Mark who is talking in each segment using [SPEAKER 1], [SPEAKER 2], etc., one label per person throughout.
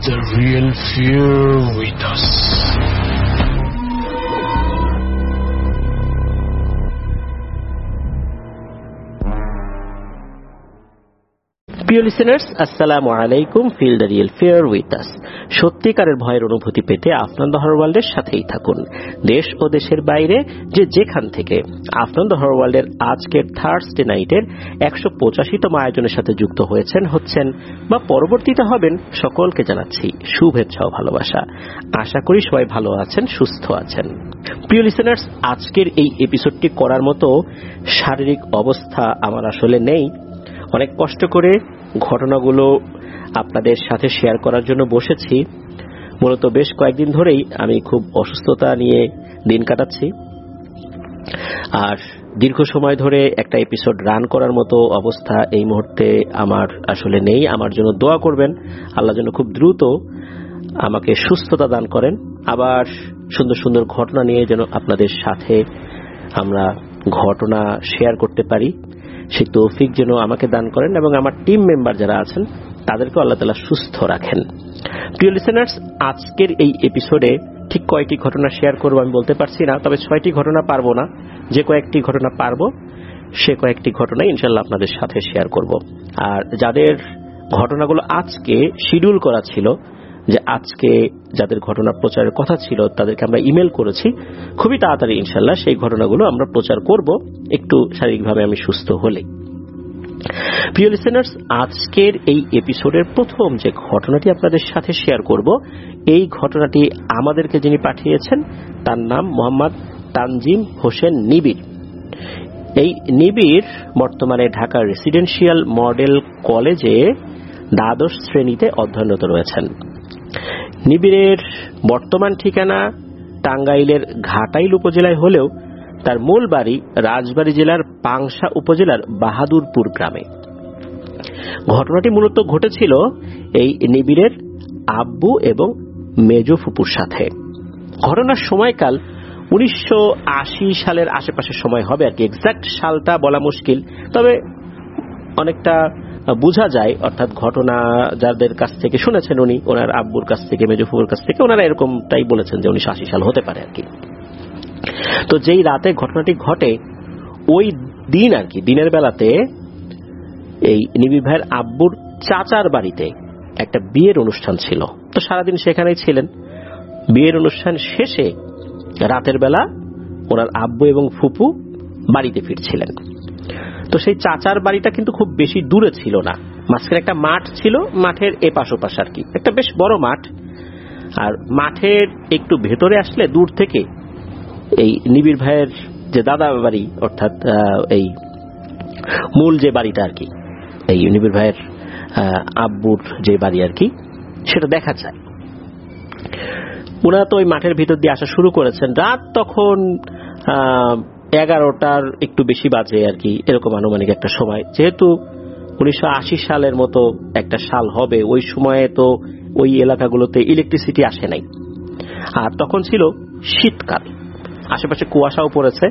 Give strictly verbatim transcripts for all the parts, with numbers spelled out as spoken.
[SPEAKER 1] the real fear with us.
[SPEAKER 2] প্রিয় listeners, আসসালামু আলাইকুম। Feel the real fear with us. সত্যিকারের ভয়ের অনুভূতি পেতে আফনান দ্য হরর ওয়ার্ল্ডের সাথেই থাকুন। দেশ ও দেশের বাইরে যে যেখান থেকে আফনান দ্য হরর ওয়ার্ল্ডের আজকের থার্সডে নাইটের একশো পঁচাশিতম আয়োজনের সাথে যুক্ত হয়েছেন, হচ্ছেন বা পরবর্তীতে হবেন, সকলকে জানাচ্ছি শুভেচ্ছা ও ভালোবাসা। আশা করি সবাই ভালো আছেন, সুস্থ আছেন। প্রিয় লিসেনার্স, আজকের এই এপিসোডটি করার মতো শারীরিক অবস্থা আমার আসলে নেই। অনেক কষ্ট করে ঘটনাগুলো আপনাদের সাথে শেয়ার করার জন্য বসেছি। মূলত বেশ কয়েকদিন ধরেই আমি খুব অসুস্থতা নিয়ে দিন কাটাচ্ছি, আর দীর্ঘ সময় ধরে একটা এপিসোড রান করার মতো অবস্থা এই মুহূর্তে আমার আসলে নেই। আমার জন্য দোয়া করবেন, আল্লাহ যেন খুব দ্রুত আমাকে সুস্থতা দান করেন, আবার সুন্দর সুন্দর ঘটনা নিয়ে যেন আপনাদের সাথে আমরা ঘটনা শেয়ার করতে পারি। সেই তৌফিক যেন আমাকে দান করেন এবং আমার টিম মেম্বার যারা আছেন তাদেরকে আল্লাহ তাআলা সুস্থ রাখেন। প্রিয় লিসেনার্স, আজকের এই এপিসোডে ঠিক কয়টি ঘটনা শেয়ার করব আমি বলতে পারছি না, তবে ছয়টি ঘটনা পারবো না। যে কয়েকটি ঘটনা পারবো সে কয়েকটি ঘটনা ইনশাল্লাহ আপনাদের সাথে শেয়ার করব। আর যাদের ঘটনাগুলো আজকে শিডিউল করা ছিল, যে আজকে যাদের ঘটনা প্রচারের কথা ছিল, তাদেরকে আমরা ইমেল করেছি। খুবই তাড়াতাড়ি ইনশাল্লাহ সেই ঘটনাগুলো আমরা প্রচার করব, একটু শারীরিকভাবে আমি সুস্থ হলে। প্রিয় লিসেনার্স, আজকের এই এপিসোডের প্রথম যে ঘটনাটি আপনাদের সাথে শেয়ার করব, এই ঘটনাটি আমাদেরকে যিনি পাঠিয়েছেন তার নাম মোহাম্মদ তানজিম হোসেন নিবিড়। এই নিবিড় বর্তমানে ঢাকা রেসিডেন্সিয়াল মডেল কলেজে দ্বাদশ শ্রেণীতে অধ্যয়নরত রয়েছেন। নিবিড়ের বর্তমান ঠিকানা টাঙ্গাইলের ঘাটাইল উপজেলায় হলেও তার মূল বাড়ি রাজবাড়ী জেলার পাংশা উপজেলার বাহাদুরপুর গ্রামে। ঘটনাটি মূলত ঘটেছিল এই নিবিড়ের আব্বু এবং মেজ ফুপুর সাথে। ঘটনার সময়কাল উনিশশো আশি সালের আশেপাশের সময় হবে আর কি, এক্সাক্ট সালটা বলা মুশকিল, তবে অনেকটা বোঝা যায়। অর্থাৎ ঘটনা যাদের কাছ থেকে শুনেছেন উনি, ওনার আব্বুর কাছ থেকে, মেজ ফুপুর কাছ থেকে, ওনারা এরকমটাই বলেছেন যে উনিশশো আশি সাল হতে পারে আর কি। তো যেই রাতে ঘটনাটি ঘটে ওই দিন আর কি, দিনের বেলাতে এই নিবিড় ভাইয়ের আব্বুর চাচার বাড়িতে একটা বিয়ের অনুষ্ঠান ছিল। তো সারাদিন সেখানেই ছিলেন। বিয়ের অনুষ্ঠান শেষে রাতের বেলা ওনার আব্বু এবং ফুপু বাড়িতে ফিরছিলেন। তো সেই চাচার বাড়িটা কিন্তু খুব বেশি দূরে ছিল না, মাঝখানে একটা মাঠ ছিল, মাঠের এপাশ ওপাশ আর কি, একটা বেশ বড় মাঠ। আর মাঠের একটু ভেতরে আসলে দূর থেকে এই নিবিড় ভাইয়ের যে দাদা বাড়ি, অর্থাৎ এই মূল যে বাড়িটা আর কি, এই নিবিড় ভাইয়ের আব্বুর যে বাড়ি আর কি, সেটা দেখা যায়। ওনারা তো ওই মাঠের ভিতর দিয়ে আসা শুরু করেছেন। রাত তখন এগারোটার একটু বেশি বাজে আর কি, এরকম আনুমানিক একটা সময়। যেহেতু উনিশশো আশি সালের মতো একটা সাল হবে, ওই সময়ে তো ওই এলাকাগুলোতে ইলেকট্রিসিটি আসে নাই। আর তখন ছিল শীতকাল, আশেপাশে কুয়াশাও পড়েছে,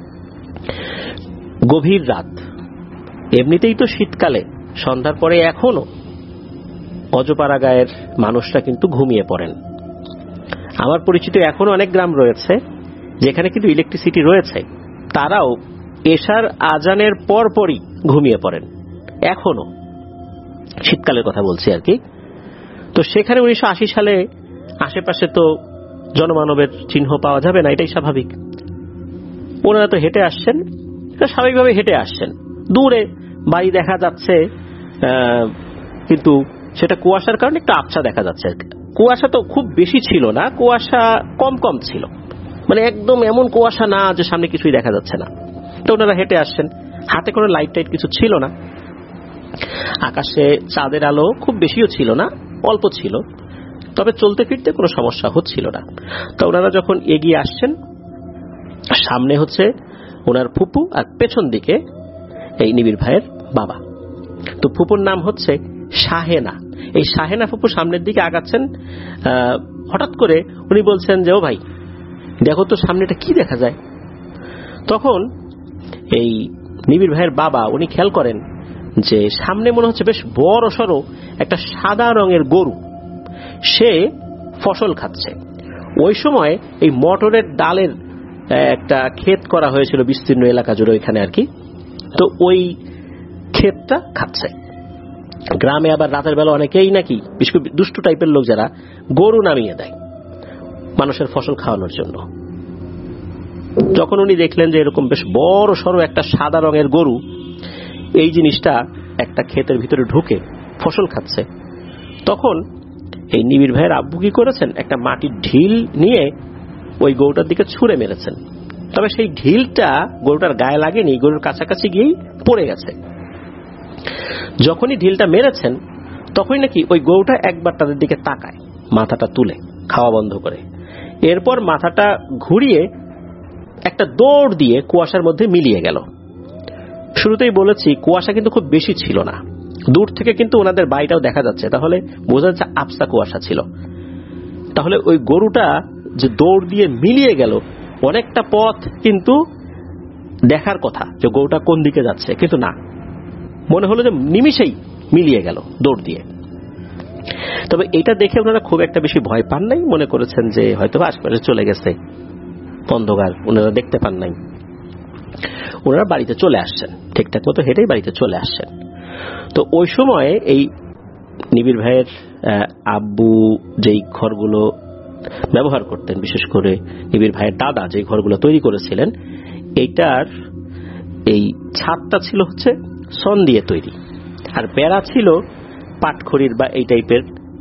[SPEAKER 2] গভীর রাত। এমনিতেই তো শীতকালে সন্ধ্যার পরে এখনো অজপাড়া গায়ের মানুষরা কিন্তু ঘুমিয়ে পড়েন। আমার পরিচিত এখনো অনেক গ্রাম রয়েছে যেখানে কিন্তু ইলেকট্রিসিটি রয়েছে, তারাও এশার আজানের পর পরই ঘুমিয়ে পড়েন, এখনো শীতকালের কথা বলছি আর কি। তো সেখানে উনিশশো আশি সালে আশেপাশে তো জনমানবের চিহ্ন পাওয়া যাবে না, এটাই স্বাভাবিক। ওনারা তো হেঁটে আসছেন, স্বাভাবিকভাবে হেঁটে আসছেন। দূরে বাড়ি দেখা যাচ্ছে, কিন্তু সেটা কুয়াশার কারণে একটু আবছা দেখা যাচ্ছে। কুয়াশা তো খুব বেশি ছিল না, কুয়াশা কম কম ছিল, মানে একদম এমন কুয়াশা না যে সামনে কিছুই দেখা যাচ্ছে না। তো ওনারা হেঁটে আসছেন, হাতে কোনো লাইট টাইট কিছু ছিল না, আকাশে চাঁদের আলো খুব বেশিও ছিল না, অল্প ছিল, তবে চলতে ফিরতে কোনো সমস্যা হচ্ছিল না। তো ওনারা যখন এগিয়ে আসছেন, সামনে হচ্ছে ওনার ফুপু আর পেছন দিকে এই নিবিড় ভাইয়ের বাবা। তো ফুপুর নাম হচ্ছে শাহেনা। এই শাহেনা ফুপু সামনের দিকে আগাচ্ছেন। হঠাৎ করে উনি বলছেন যে, ও ভাই দেখো তো সামনেটা কি দেখা যায়। তখন এই নিবিড় ভাইয়ের বাবা উনি খেয়াল করেন যে সামনে মনে হচ্ছে বেশ বড় সড়ো একটা সাদা রঙের গরু। সে ফসল খাচ্ছে। ওই সময় এই মটরের ডালের একটা ক্ষেত করা হয়েছিল বিস্তীর্ণ এলাকা জুড়ে ওইখানে আর কি। তো ওই ক্ষেতটা খাচ্ছে। গ্রামে আবার রাতের বেলা অনেকেই নাকি বিশেষ করে দুষ্টু টাইপের লোক যারা গরু নামিয়ে দেয় মানুষের ফসল খাওয়ানোর জন্য। যখন উনি দেখলেন যে এরকম বেশ বড় সড়ো একটা সাদা রঙের গরু এই জিনিসটা একটা ক্ষেতের ভিতরে ঢুকে ফসল খাচ্ছে, তখন এই নিবিড় ভাইয়ের আব্বু কি করেছেন, একটা মাটির ঢিল নিয়ে ওই গরুটার দিকে ছুঁড়ে মেরেছেন। তবে সেই ঢিলটা গরুটার গায়ে লাগেনি, গরুর কাছাকাছি গিয়েই পড়ে গেছে। যখনই ঢিলটা মেরেছেন তখনই নাকি ওই গরুটা একবার তাদের দিকে তাকায়, মাথাটা তুলে খাওয়া বন্ধ করে, এরপর মাথাটা ঘুরিয়ে একটা দৌড় দিয়ে কুয়াশার মধ্যে মিলিয়ে গেল। শুরুতেই বলেছি কুয়াশা কিন্তু খুব বেশি ছিল না, দূর থেকে কিন্তু ওনাদের বাড়িটাও দেখা যাচ্ছে, তাহলে বোঝা যাচ্ছে আবসা কুয়াশা ছিল। তাহলে ওই গরুটা যে দৌড় দিয়ে মিলিয়ে গেল, অনেকটা পথ কিন্তু দেখার কথা যে গরুটা কোন দিকে যাচ্ছে, কিন্তু না, মনে হলো যে নিমিষেই মিলিয়ে গেল দৌড় দিয়ে। তবে এটা দেখে ওনারা খুব একটা বেশি ভয় পান নাই, মনে করেছেন যে হয়তো আশপাশে চলে গেছে, অন্ধকার, ওনারা দেখতে পান নাই। ওনারা বাড়িতে চলে আসছেন, ঠিকঠাক মতো হেঁটেই বাড়িতে চলে আসছেন। তো ওই সময়ে এই নিবিড় ভাইয়ের আব্বু যেই ঘরগুলো ব্যবহার করতেন, বিশেষ করে নিবিড় ভাইয়ের দাদা যে ঘরগুলো তৈরি করেছিলেন, এইটার এই ছাদটা ছিল হচ্ছে সন দিয়ে তৈরি, আর বেড়া ছিল পাটখড়ির বা এই টাইপের।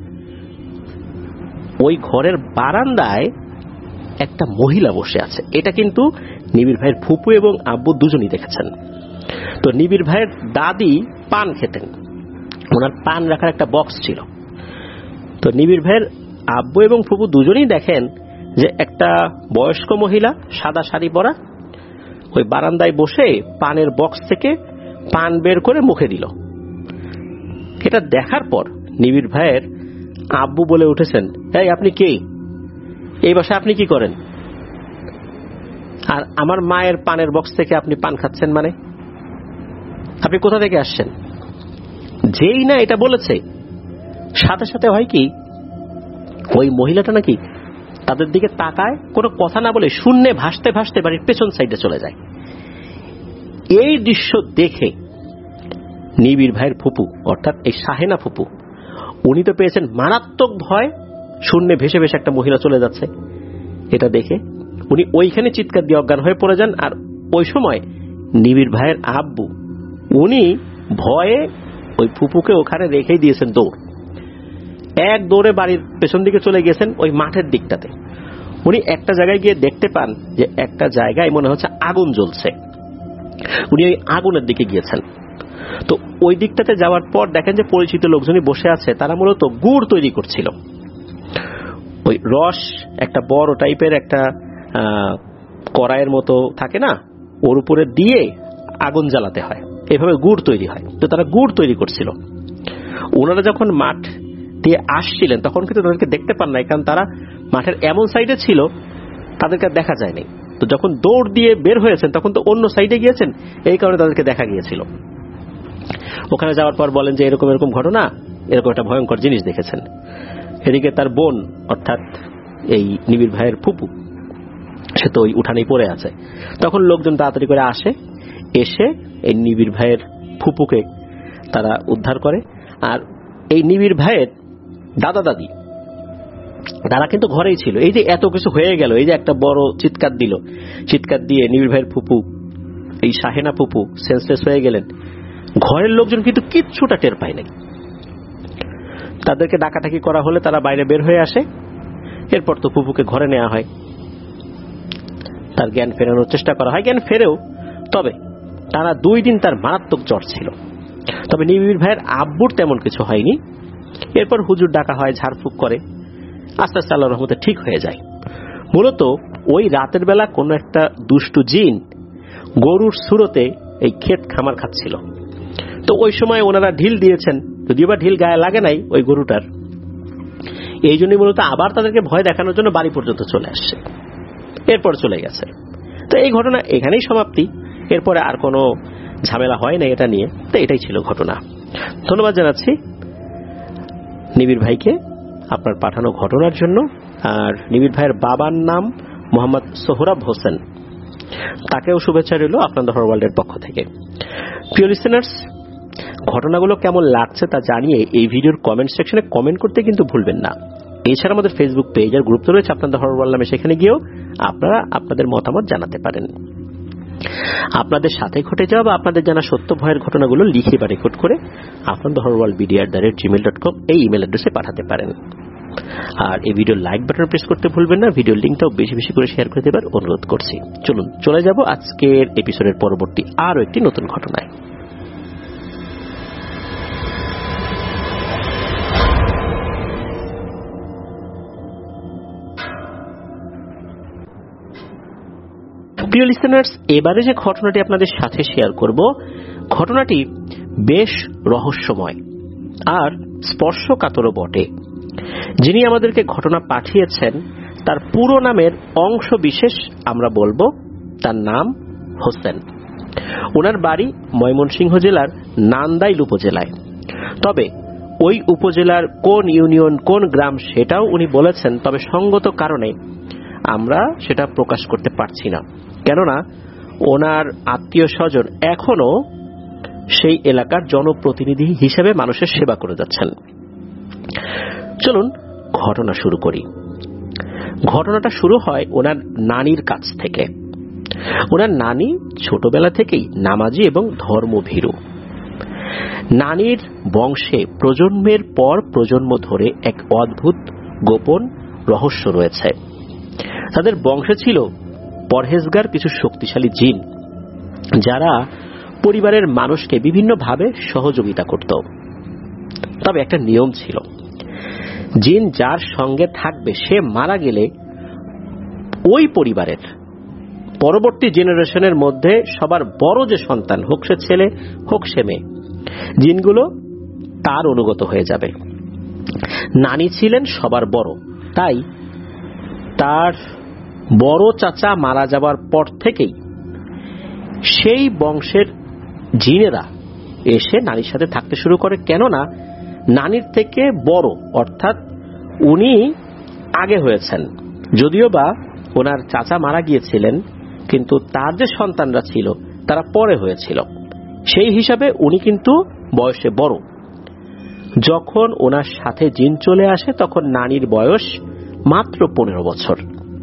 [SPEAKER 2] ওই ঘরের বারান্দায় একটা মহিলা বসে আছে, এটা কিন্তু নিবিড় ভাইয়ের ফুপু এবং আব্বু দুজনই দেখেছেন। তো নিবিড় ভাইয়ের দাদি পান খেতেন, ওনার পান রাখার একটা বক্স ছিল। তো নিবিড় ভাইয়ের আব্বু এবং ফুপু দুজনেই দেখেন যে একটা বয়স্ক মহিলা সাদা শাড়ি পরা ওই বারান্দায় বসে পানের বক্স থেকে পান বের করে মুখে দিল। এটা দেখার পর নিবিড় ভাইয়ের আব্বু বলে উঠেছেন, এই আপনি কে, এই বাসায় আপনি কি করেন, আর আমার মায়ের পানের বক্স থেকে আপনি পান খাচ্ছেন, মানে আপনি কোথা থেকে আসছেন? যেই না এটা বলেছে, সাথে সাথে হয় কি, ওই মহিলাটা নাকি তাদের দিকে তাকায়, কোনো কথা না বলে শূন্যে ভাসতে ভাসতে বাড়ির পেছন সাইডে চলে যায়। এই দৃশ্য দেখে নিবিড় ভাইয়ের ফুপু অর্থাৎ এই শাহেনা ফুপু, উনি তো পেয়েছেন মারাত্মক ভয়, শূন্যে ভেসে ভেসে একটা মহিলা চলে যাচ্ছে। এটা দেখে উনি ওইখানে চিৎকার দিয়ে অজ্ঞান হয়ে পড়ে যান। আর ওই সময় নিবিড় ভাইয়ের আব্বু উনি ভয়ে ওই ফুপুকে ওখানে রেখেই দিয়েছেন, দৌড় এক দৌড়ে বাড়ির পেছন দিকে চলে গেছেন ওই মাঠের দিকটাতে। উনি একটা জায়গায় গিয়ে দেখতে পান যে একটা জায়গায় মনে হচ্ছে আগুন জ্বলছে, উনি ওই আগুনের দিকে গিয়েছেন। তো ওই দিকটাতে যাওয়ার পর দেখেন যে পরিচিত লোকজনই বসে আছে, তারা মূলত গুড় তৈরি করছিল। ওই রস একটা বড় টাইপের একটা কড়াইয়ের মতো থাকে না, ওর উপরে দিয়ে আগুন জ্বালাতে হয়, এভাবে গুড় তৈরি হয়। তো তারা গুড় তৈরি করছিল। ওনারা যখন মাঠ দিয়ে আসছিলেন তখন কিন্তু তাদেরকে দেখতে পান নাই, কারণ তারা মাঠের এমন সাইডে ছিল তাদেরকে দেখা যায়নি। তো যখন দৌড় দিয়ে বের হয়েছেন তখন তো অন্য সাইডে গিয়েছেন, এই কারণে তাদেরকে দেখা গিয়েছিল। ওখানে যাওয়ার পর বলেন যে এরকম এরকম ঘটনা, এরকম একটা ভয়ঙ্কর জিনিস দেখেছেন। এদিকে তার বোন অর্থাৎ এই নিবিড় ভাইয়ের ফুপু, সে তো ওই উঠানেই পড়ে আছে। তখন লোকজন তাড়াতাড়ি করে আসে, এসে এই নিবিড় ভাইয়ের ফুপুকে তারা উদ্ধার করে। আর এই নিবিড় ভাইয়ের দাদা দাদি তারা কিন্তু ঘরেই ছিল। এই যে এত কিছু হয়ে গেল, এই যে একটা বড় চিৎকার দিল, চিৎকার দিয়ে নিবিড় ভাইয়ের ফুপু এই শাহেনা ফুপু সেন্সলেস হয়ে গেলেন। ঘরের লোকজন কিন্তু কিচ্ছুটা টের পায় নাই। তাদেরকে ডাকাডাকি করা হলে তারা বাইরে বের হয়ে আসে। এরপর তো ফুপুকে ঘরে নেওয়া হয়, তার জ্ঞান ফেরানোর চেষ্টা করা হয়, জ্ঞান ফেরেও। তবে টানা দুই দিন তার মারাত্মক জ্বর ছিল। তবে নিবিড় ভাইয়ের আব্বুর তেমন কিছু হয়নি। এরপর হুজুর ডাকা হয়, ঝাড়ফুঁক করে, আস্তে আস্তে আল্লাহর রহমতে ঠিক হয়ে যায়। মূলত ওই রাতের বেলা কোনো একটা দুষ্টু জিন গরুর সুরতে এই ক্ষেত খামার খাচ্ছিল। তো ওই সময় ওনারা ঢিল দিয়েছেন, যদিও বা ঢিল গায়ে লাগে নাই ওই গরুটার। এই জন্যই মূলত আবার তাদেরকে ভয় দেখানোর জন্য বাড়ি পর্যন্ত চলে আসছে, এরপর চলে গেছে। তো এই ঘটনা এখানেই সমাপ্তি, এরপরে আর কোনো ঝামেলা হয় না এটা নিয়ে। তো এটাই ছিল ঘটনা। ধন্যবাদ জানাচ্ছি নিবিড় ভাইকে আপনার পাঠানো ঘটনার জন্য। আর নিবিড় ভাইয়ের বাবার নাম মোহাম্মদ সোহরাব হোসেন, তাকেও শুভেচ্ছা রইল আপনাদের হরর ওয়ার্ল্ডের পক্ষ থেকে। প্রিয় লিসেনার্স, ঘটনাগুলো কেমন লাগছে তা জানিয়ে এই ভিডিওর কমেন্ট সেকশনে কমেন্ট করতে কিন্তু ভুলবেন না। এছাড়া আমাদের ফেসবুক পেজ আর গ্রুপ তো রয়েছে আপনাদের হরর ওয়ার্ল্ড নামে, সেখানে গিয়েও আপনারা আপনাদের মতামত জানাতে পারেন। আপনাদের সাথে ঘটে যাওয়া বা আপনাদের জানা সত্য ভয়ের ঘটনাগুলো লিখে বা রেকর্ড করে আপনাদের horror world BD at the rate Gmail dot com এই ইমেল অ্যাড্রেসে পাঠাতে পারেন। আর এই ভিডিওর লাইক বাটন প্রেস করতে ভুলবেন না। ভিডিওর লিঙ্কটাও বেশি বেশি করে শেয়ার করে দেবার অনুরোধ করছি। চলুন চলে যাব আজকের এপিসোডের পরবর্তী আরো একটি নতুন ঘটনায়। প্রিয় লিসেনার্স, এবারে যে ঘটনাটি আপনাদের সাথে শেয়ার করব, ঘটনাটি বেশ রহস্যময় আর স্পর্শকাতরও বটে। যিনি আমাদেরকে ঘটনা পাঠিয়েছেন তার পুরো নামের অংশ বিশেষ আমরা বলবো। তার নাম হোসেন। ওনার বাড়ি ময়মনসিংহ জেলার নান্দাইল উপজেলায়। তবে ওই উপজেলার কোন ইউনিয়ন কোন গ্রাম সেটাও উনি বলেছেন, তবে সঙ্গত কারণে আমরা সেটা প্রকাশ করতে পারছি না, কেননা ওনার আত্মীয় স্বজন এখনো সেই এলাকার জনপ্রতিনিধি হিসেবে মানুষের সেবা করে যাচ্ছেন। চলুন ঘটনা শুরু করি। ঘটনাটা শুরু হয় ওনার নানির কাছ থেকে। ওনার নানি ছোটবেলা থেকেই নামাজি এবং ধর্মভীরু। নানির বংশে প্রজন্মের পর প্রজন্ম ধরে এক অদ্ভুত গোপন রহস্য রয়েছে। তাদের বংশে ছিল পরহেজগার কিছু শক্তিশালী জিন, যারা পরিবারের মানুষকে বিভিন্নভাবে সহযোগিতা করত। তবে একটা নিয়ম ছিল, জিন যার সঙ্গে থাকবে সে মারা গেলে ওই পরিবারের পরবর্তী জেনারেশনের মধ্যে সবার বড় যে সন্তান, হোক সে ছেলে হোক সে মেয়ে, জিনগুলো তার অনুগত হয়ে যাবে। নানি ছিলেন সবার বড়, তাই তার বড় চাচা মারা যাবার পর থেকেই সেই বংশের জিনেরা এসে নানির সাথে থাকতে শুরু করে। কেননা নানির থেকে বড়, অর্থাৎ উনি আগে হয়েছেন, যদিও বা ওনার চাচা মারা গিয়েছিলেন, কিন্তু তার যে সন্তানরা ছিল তারা পরে হয়েছিল। সেই হিসাবে উনি কিন্তু বয়সে বড়। যখন ওনার সাথে জিন চলে আসে তখন নানির বয়স মাত্র পনেরো বছর।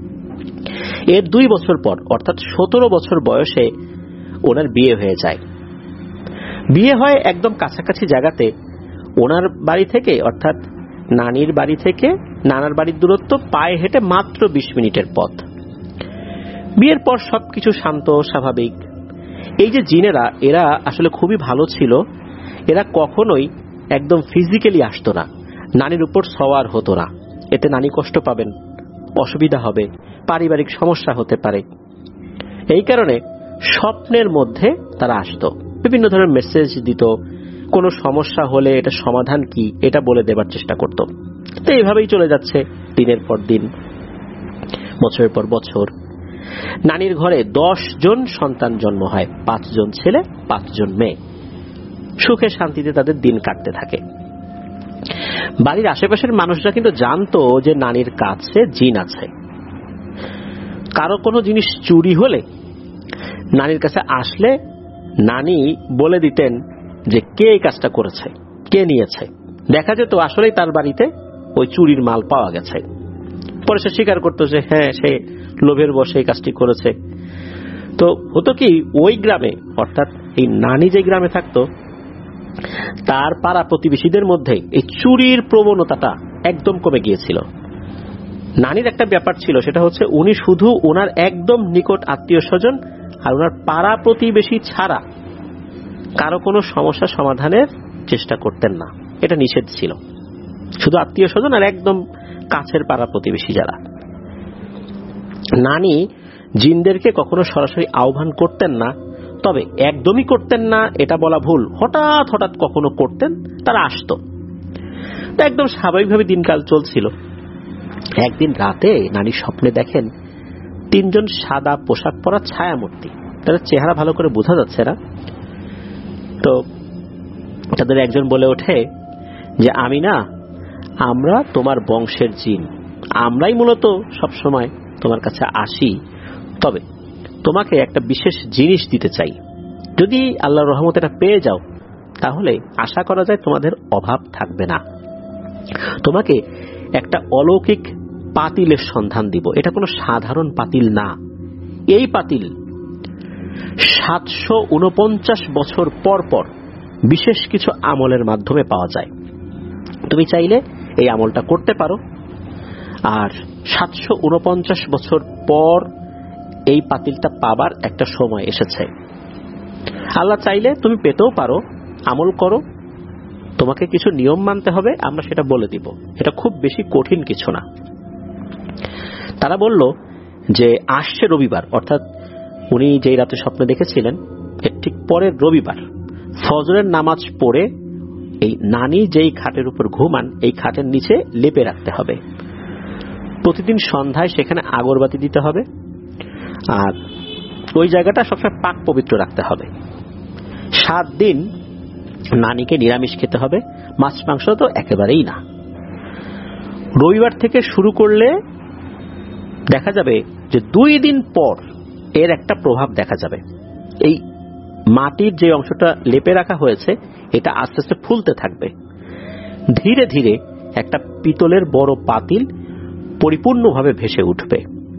[SPEAKER 2] এর দুই বছর পর, অর্থাৎ সতেরো বছর বয়সে ওনার বিয়ে হয়ে যায়। বিয়ে হয় একদম কাছাকাছি জায়গাতে। ওনার বাড়ি থেকে, অর্থাৎ নানির বাড়ি থেকে নানার বাড়ির দূরত্ব পায়ে হেঁটে মাত্র বিশ মিনিটের পথ। বিয়ের পর সবকিছু শান্ত স্বাভাবিক। এই যে জিনেরা, এরা আসলে খুবই ভালো ছিল। এরা কখনোই একদম ফিজিক্যালি আসতো না, নানির উপর সওয়ার হতো না। এতে নানি কষ্ট পাবেন, অসুবিধা হবে, পারিবারিক সমস্যা হতে পারে। এই কারণে স্বপ্নের মধ্যে তারা আসতো, বিভিন্ন ধরনের মেসেজ দিত, কোনো সমস্যা হলে এটা সমাধান কি এটা বলে দেবার চেষ্টা করত। তো এইভাবেই চলে যাচ্ছে দিনের পর দিন, বছরের পর বছর। নানির ঘরে দশ জন সন্তান জন্ম হয়, পাঁচজন ছেলে পাঁচজন মেয়ে। সুখে শান্তিতে তাদের দিন কাটতে থাকে। বাড়ির আশেপাশের মানুষরা কিন্তু জানতো যে নানির কাছে জিন আছে। কারো কোনো জিনিস চুরি হলে নানির কাছে আসলে নানি বলে দিতেন যে কে এই কাজটা করেছে, কে নিয়েছে। দেখা যেত আসলেই তার বাড়িতে ওই চুরির মাল পাওয়া গেছে। পরে সে স্বীকার করতো যে হ্যাঁ, সে লোভের বশে এই কাজটি করেছে। তো হতো কি, ওই গ্রামে, অর্থাৎ এই নানি যে গ্রামে থাকতো তার পাড়া প্রতিবেশীদের মধ্যে এই চুরির প্রবণতাটা একদম কমে গিয়েছিল। নানির একটা ব্যাপার ছিল, সেটা হচ্ছে উনি শুধু ওনার একদম নিকট আত্মীয় স্বজন আর ওনার পাড়া প্রতিবেশী ছাড়া কারো কোনো সমস্যা সমাধানের চেষ্টা করতেন না। এটা নিষেধ ছিল। শুধু আত্মীয় স্বজন আর একদম কাছের পাড়া প্রতিবেশী যারা। নানি জিনদেরকে কখনো সরাসরি আহ্বান করতেন না, তবে একদমই করতেন না এটা বলা ভুল, হঠাৎ হঠাৎ কখনো করতেন, তারা আসতো। তা একদম স্বাভাবিকভাবে দিনকাল চলছিল। একদিন রাতে নানি স্বপ্নে দেখেন তিনজন সাদা পোশাক পরা ছায়ামূর্তি। তাদের চেহারা ভালো করে বোঝা যাচ্ছে না। তো তাদের একজন বলে ওঠে যে আমি না আমরা তোমার বংশের জিন, আমরাই মূলত সবসময় তোমার কাছে আসি, তবে তোমাকে একটা বিশেষ জিনিস দিতে চাই। যদি আল্লাহর রহমত এটা পেয়ে যাও তাহলে আশা করা যায় তোমাদের অভাব থাকবে না। তোমাকে একটা অলৌকিক পাতিলের সন্ধান দিব। এটা কোনো সাধারণ পাতিল না। এই পাতিল সাতশো উনপঞ্চাশ বছর পর পর বিশেষ কিছু আমলের মাধ্যমে পাওয়া যায়। তুমি চাইলে এই আমলটা করতে পারো। আর সাতশো উনপঞ্চাশ বছর পর এই পাতিলটা পাবার একটা সময় এসেছে। আল্লাহ চাইলে তুমি পেতেও পারো। আমল করো, তোমাকে কিছু নিয়ম মানতে হবে, আমরা সেটা বলে দিব। এটা খুব বেশি কঠিন কিছু না। তারা বলল যে আসছে রবিবার, অর্থাৎ উনি যেই রাতে স্বপ্ন দেখেছিলেন এর ঠিক পরের রবিবার ফজরের নামাজ পড়ে এই নানি যেই খাটের উপর ঘুমান এই খাটের নিচে লেপে রাখতে হবে। প্রতিদিন সন্ধ্যায় সেখানে আগরবাতি দিতে হবে, আর ওই জায়গাটা সবসময় পাক পবিত্র রাখতে হবে। সাত দিন নানিকে নিরামিষ খেতে হবে, মাছ মাংস তো একেবারেই না। রবিবার থেকে শুরু করলে দেখা যাবে যে দুই দিন পর এর একটা প্রভাব দেখা যাবে। এই মাটির যে অংশটা লেপে রাখা হয়েছে এটা আস্তে আস্তে ফুলতে থাকবে। ধীরে ধীরে একটা পিতলের বড় পাতিল পরিপূর্ণভাবে ভেসে উঠবে।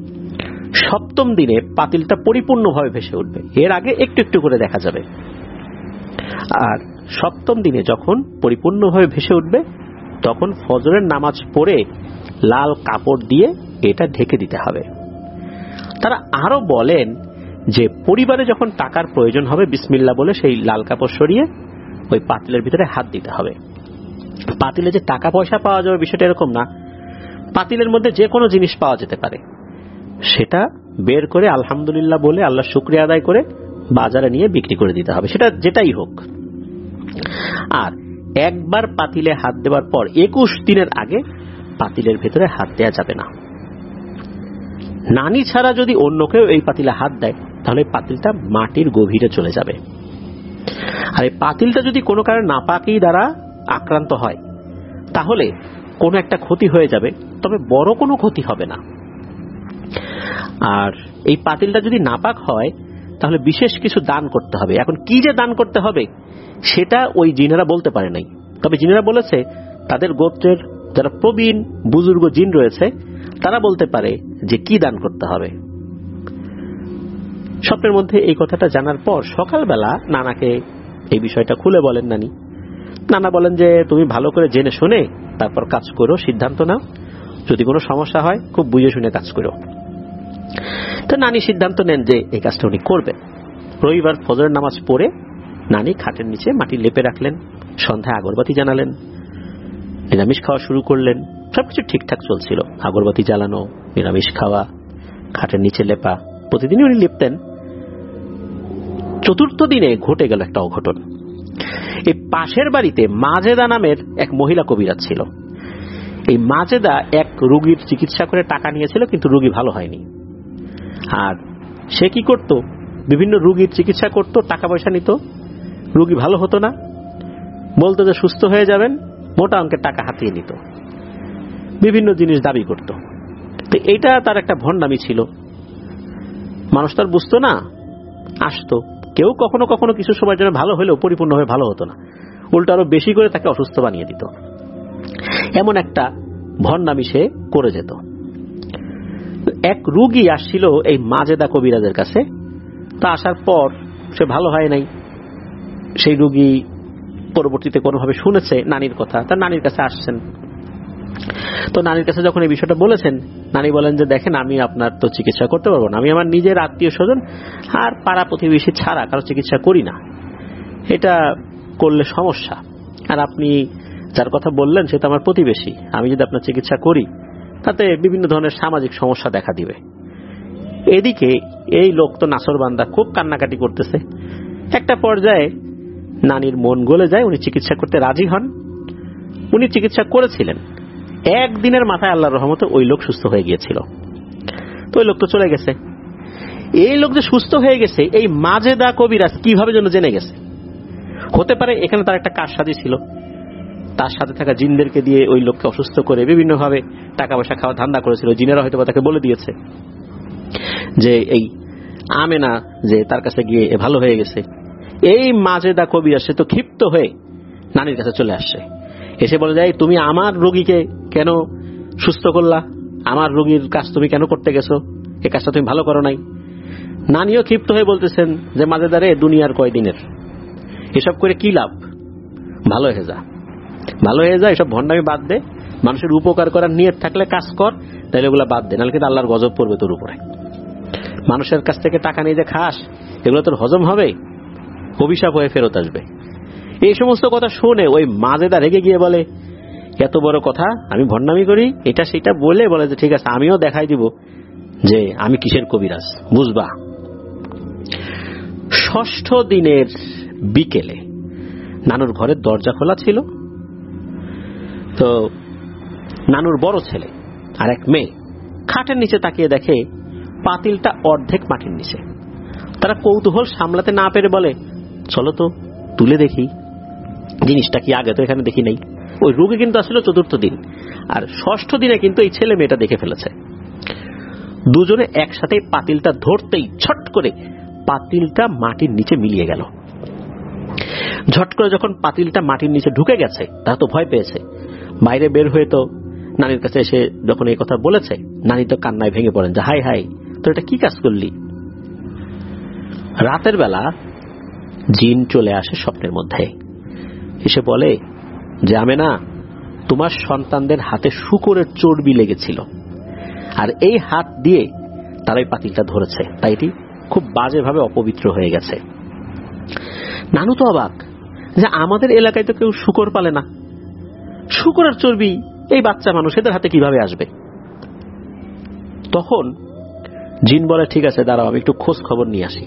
[SPEAKER 2] সপ্তম দিনে পাতিলটা পরিপূর্ণভাবে ভেসে উঠবে। এর আগে একটু একটু করে দেখা যাবে। আর সপ্তম দিনে যখন পরিপূর্ণভাবে ভেসে উঠবে তখন ফজরের নামাজ পড়ে লাল কাপড় দিয়ে এটা ঢেকে দিতে হবে। তারা আরো বলেন যে পরিবারে যখন টাকার প্রয়োজন হবে বিসমিল্লাহ বলে সেই লাল কাপড় সরিয়ে ওই পাতিলের ভিতরে হাত দিতে হবে। পাতিলে যে টাকা পয়সা পাওয়া যাবে বিষয়টা এরকম না। পাতিলের মধ্যে যে কোনো জিনিস পাওয়া যেতে পারে, সেটা বের করে আলহামদুলিল্লাহ বলে আল্লাহ শুকরিয়া আদায় করে বাজারে নিয়ে বিক্রি করে দিতে হবে, সেটা যেটাই হোক। আর একবার পাতিলে হাত দেওয়ার পর একুশ দিনের আগে পাতিলের ভেতরে হাত দেওয়া যাবে না। নানি ছাড়া যদি অন্য কেউ এই পাতিলে হাত দেয় তাহলে পাতিলটা মাটির গভীরে চলে যাবে। আর এই পাতিলটা যদি কোনো কারণে নাপাকি দ্বারা আক্রান্ত হয় তাহলে কোনো একটা ক্ষতি হয়ে যাবে, তবে বড় কোনো ক্ষতি হবে না। আর এই পাতিলটা যদি নাপাক হয় তাহলে বিশেষ কিছু দান করতে হবে। এখন কি যে দান করতে হবে সেটা ওই জিনেরা বলতে পারে নাই, তবে জিনেরা বলেছে তাদের গোত্রের যারা প্রবীণ বুজুর্গ জিন রয়েছে তারা বলতে পারে যে কি দান করতে হবে। স্বপ্নের মধ্যে এই কথাটা জানার পর সকালবেলা নানাকে এই বিষয়টা খুলে বলেন নানি। নানা বলেন যে তুমি ভালো করে জেনে শুনে তারপর কাজ করো, সিদ্ধান্ত নাও, যদি কোনো সমস্যা হয় খুব বুঝে শুনে কাজ করো। তো নানি সিদ্ধান্ত নেন যে এই কাজটা উনি করবেন। রবিবার ফজরের নামাজ পড়ে নানি খাটের নিচে মাটি লেপে রাখলেন, সন্ধ্যায় আগরবাতি জ্বালালেন, নিরামিষ খাওয়া শুরু করলেন। সবকিছু ঠিকঠাক চলছিল, আগরবাতি জ্বালানো, নিরামিষ খাওয়া, খাটের নিচে লেপা, প্রতিদিনই উনি লিপতেন। চতুর্থ দিনে ঘটে গেল একটা অঘটন। এই পাশের বাড়িতে মাজেদা নামের এক মহিলা কবিরাজ ছিল। এই মাজেদা এক রোগীর চিকিৎসা করে টাকা নিয়েছিল, কিন্তু রোগী ভালো হয়নি। আর সে কি করত, বিভিন্ন রোগীর চিকিৎসা করত, টাকা পয়সা নিত, রোগী ভালো হতো না, বলতো যে সুস্থ হয়ে যাবেন, মোটা অঙ্কের টাকা হাতিয়ে নিত, বিভিন্ন জিনিস দাবি করত। তো এইটা তার একটা ভণ্ডামি ছিল। মানুষ তার বুঝতো না, আসতো, কেউ কখনো কখনো কিছু সময়ের জন্য ভালো হলেও পরিপূর্ণভাবে ভালো হতো না, উল্টো আরো বেশি করে তাকে অসুস্থ বানিয়ে দিত। এমন একটা ভণ্ডামি সে করে যেত। এক রোগী আসছিল এই মাজেদা কবিরাজের কাছে। তা আসার পর সে ভালো হয় নাই। সেই রোগী পরবর্তীতে কোনোভাবে শুনেছে নানির কথা, তার নানির কাছে আসছেন। তো নানির কাছে যখন এই বিষয়টা বলেছেন, নানি বলেন যে দেখেন আমি আপনার তো চিকিৎসা করতে পারবো না, আমি আমার নিজের আত্মীয় স্বজন আর পাড়া প্রতিবেশী ছাড়া কারো চিকিৎসা করি না, এটা করলে সমস্যা। আর আপনি যার কথা বললেন সে তো আমার প্রতিবেশী, আমি যদি আপনার চিকিৎসা করি তাতে বিভিন্ন ধরনের সামাজিক সমস্যা দেখা দিবে। এদিকে এই লোক তো নাসরবান্দা, খুব কান্নাকাটি করতেছে। একটা পর্যায়ে নানির মন গলে যায়, উনি চিকিৎসা করতে রাজি হন। উনি চিকিৎসা করেছিলেন, একদিনের মাথায় আল্লাহর রহমতে ওই লোক সুস্থ হয়ে গিয়েছিল। তো ওই লোক তো চলে গেছে। এই লোক যে সুস্থ হয়ে গেছে এই মাজেদা কবিরাজ কিভাবে যেন জেনে গেছে। হতে পারে এখানে তার একটা কারসাজি ছিল। তার সাথে থাকা জিনদেরকে দিয়ে ওই লোককে অসুস্থ করে বিভিন্নভাবে টাকা পয়সা খাওয়া ধান্দা করেছিল। জিনেরা হয়তো তাকে বলে দিয়েছে যে এই আমেনা যে তার কাছে গিয়ে ভালো হয়ে গেছে। এই মাজেদা কবিরা সে তো ক্ষিপ্ত হয়ে নানির কাছে চলে আসছে, এসে বলে যায় তুমি আমার রোগীকে কেন সুস্থ করলা, আমার রোগীর কাজ তুমি কেন করতে গেছো, এই কাজটা তুমি ভালো করো নাই। নানিও ক্ষিপ্ত হয়ে বলতেছেন যে মাজেদারে দুনিয়ার কয়দিনের, এসব করে কি লাভ, ভালো হয়ে যা, ভালো হয়ে যা, এসব ভণ্ডামি বাদ দে, মানুষের উপকার করার নিয়ত থাকলে কাজ কর, তাহলে ওগুলা বাদ দে, নাহলে কিন্তু আল্লাহর গজব পড়বে তোর উপরে। মানুষের কাছ থেকে টাকা নিয়ে যে খাস এগুলো তোর হজম হবে, অভিশাপ হয়ে ফেরত আসবে। এই সমস্ত কথা শুনে ওই মাজেদা রেগে গিয়ে বলে এত বড় কথা, আমি ভণ্ডামি করি, এটা সেটা বলে বলে যে ঠিক আছে আমিও দেখাই দিব যে আমি কিসের কবিরাজ, বুঝবা। ষষ্ঠ দিনের বিকেলে নানুর ঘরের দরজা খোলা ছিল। তো নানুর বড় ছেলে আর এক মেয়ে খাটের নিচে তাকিয়ে দেখে পাতিলটা অর্ধেক মাটির নিচে। তারা কৌতূহল সামলাতে না পেরে বলে চলো তো তুলে দেখি জিনিসটা কি, আগে তো এখানে দেখি নাই। ওই রোগী কিন্তু আসলে চতুর্থ দিন, আর ষষ্ঠ দিনে কিন্তু এই ছেলে মেয়েটা দেখে ফেলেছে। দুজনে একসাথে পাতিলটা ধরতেই ছট করে পাতিলটা মাটির নিচে মিলিয়ে গেল। ঝট করে যখন পাতিলটা মাটির নিচে ঢুকে গেছে তারা তো ভয় পেয়েছে, বাইরে বের হয়ে তো নানির কাছে এসে যখন এই কথা বলেছে নানি তো কান্নায় ভেঙে পড়েন যে হাই হাই তো এটা কি কাজ করলি। রাতের বেলা জিন চলে আসে স্বপ্নের মধ্যে, এসে বলে যে আমেনা তোমার সন্তানদের হাতে শূকরের চর্বি লেগেছিল, আর এই হাত দিয়ে তারাই পাতিলটা ধরেছে, তাই এটি খুব বাজেভাবে অপবিত্র হয়ে গেছে। নানু তো অবাক যে আমাদের এলাকায় তো কেউ শূকর পালে না, শূকরের চর্বি এই বাচ্চা মানুষ এদের হাতে কিভাবে আসবে। তখন জিন বলে ঠিক আছে দাঁড়াও আমি একটু খোঁজ খবর নিয়ে আসি।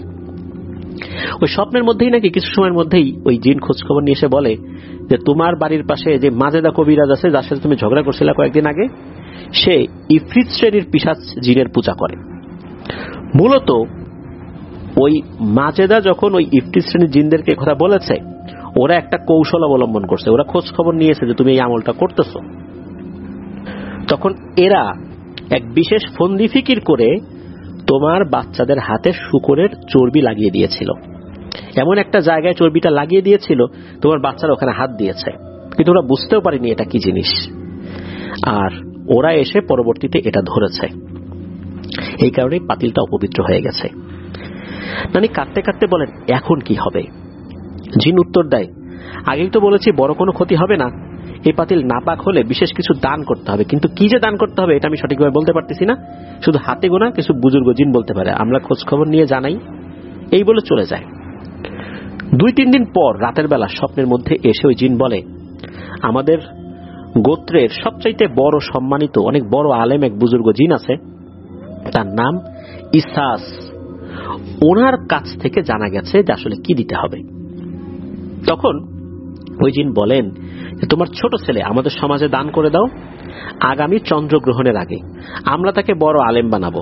[SPEAKER 2] ওই স্বপ্নের মধ্যেই নাকি কিছু সময়ের মধ্যেই ওই জিন খোঁজ খবর নিয়ে এসে বলে যে তোমার বাড়ির পাশে যে মাজেদা কবিরাজ আছে যার সাথে তুমি ঝগড়া করছিলে কয়েকদিন আগে, সে ইফরিত শ্রেণীর পিশাচ জিনের পূজা করে। মূলত ওই মাজেদা যখন ওই ইফরিত শ্রেণীর জিনদেরকে কথা বলেছে ওরা একটা কৌশল অবলম্বন করছে, ওরা খোঁজ খবর নিয়েছে যে তুমি এই আমলটা করতেছো। তখন এরা এক বিশেষ ফন্দি ফিকির করে তোমার বাচ্চাদের হাতে শূকরের চর্বি লাগিয়ে দিয়েছিল, এমন একটা জায়গায় চর্বিটা লাগিয়ে দিয়েছিল তোমার বাচ্চারা ওখানে হাত দিয়েছে, কিন্তু ওরা বুঝতেও পারেনি এটা কি জিনিস, আর ওরা এসে পরবর্তীতে এটা ধরেছে, এই কারণে পাতিলটা অপবিত্র হয়ে গেছে। নানি কাঁদতে কাঁদতে বলেন এখন কি হবে। জিন উত্তর দেয় আগেই তো বলেছি বড় কোনো ক্ষতি হবে না, এই পাতিল নাপাক হলে বিশেষ কিছু দান করতে হবে, কিন্তু কি যে দান করতে হবে এটা আমি সঠিকভাবে বলতে পারতেছি না, শুধু হাতে গোনা কিছু বুজুর্গ জিন বলতে পারে, আমরা খোঁজ খবর নিয়ে জানাই। এই বলে চলে যায়। দুই তিন দিন পর রাতের বেলা স্বপ্নের মধ্যে এসে ওই জিন বলে আমাদের গোত্রের সবচাইতে বড় সম্মানিত অনেক বড় আলেম এক বুজুর্গ জিন আছে, তার নাম ইসাস, ওনার কাছ থেকে জানা গেছে যে আসলে কি দিতে হবে। তখন ওই জিন বলেন তোমার ছোট ছেলে আমাদের সমাজে দান করে দাও, আগামী চন্দ্রগ্রহণের আগে আমরা তাকে বড় আলেম বানাবো,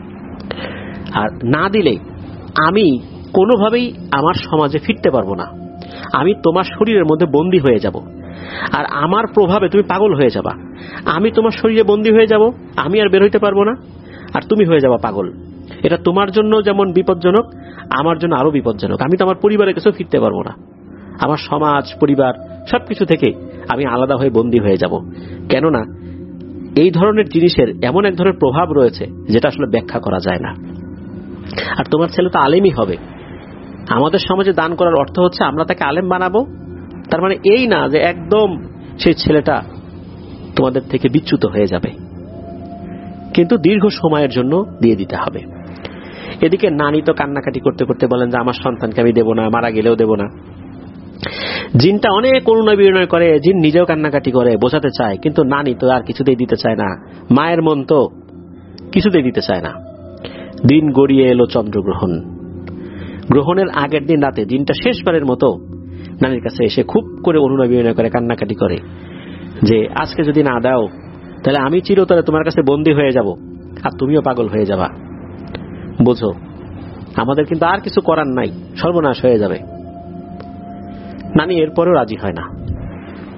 [SPEAKER 2] আর না দিলে আমি কোনোভাবেই আমার সমাজে ফিরতে পারবো না, আমি তোমার শরীরের মধ্যে বন্দী হয়ে যাব, আর আমার প্রভাবে তুমি পাগল হয়ে যাবা, আমি তোমার শরীরে বন্দী হয়ে যাব, আমি আর বের হইতে পারবো না, আর তুমি হয়ে যাবা পাগল। এটা তোমার জন্য যেমন বিপজ্জনক আমার জন্য আরো বিপজ্জনক, আমি তো আমার পরিবারের কাছেও ফিরতে পারবো না, আমার সমাজ পরিবার সবকিছু থেকে আমি আলাদা হয়ে বন্দী হয়ে যাব, কেননা এই ধরনের জিনিসের এমন এক ধরনের প্রভাব রয়েছে যেটা আসলে ব্যাখ্যা করা যায় না। আর তোমার ছেলে তো আলেমই হবে, আমাদের সমাজে দান করার অর্থ হচ্ছে আমরা তাকে আলেম বানাবো, তার মানে এই না যে একদম সেই ছেলেটা তোমাদের থেকে বিচ্যুত হয়ে যাবে, কিন্তু দীর্ঘ সময়ের জন্য দিয়ে দিতে হবে। এদিকে নানি তো কান্নাকাটি করতে করতে বলেন যে আমার সন্তানকে আমি দেব না, মারা গেলেও দেব না। জিনটা অনেক করুণা বিনয় করে, জিন নিজেও কান্নাকাটি করে, বোঝাতে চায়, কিন্তু নানি তো আর কিছুতেই দিতে চায় না, মায়ের মন তো কিছুতেই দিতে চায় না। দিন গড়িয়ে এলো চন্দ্রগ্রহণ। গ্রহণের আগের দিন রাতে দিনটা শেষবারের মতো নানির কাছে এসে খুব করে অনুনয় বিনয় করে কান্নাকাটি করে যে আজকে যদি না দাও তাহলে আমি চিরতরে তোমার কাছে বন্দী হয়ে যাব, আর তুমিও পাগল হয়ে যাবা, বুঝো আমাদের কিন্তু আর কিছু করার নাই, সর্বনাশ হয়ে যাবে। নানি এরপরও রাজি হয় না।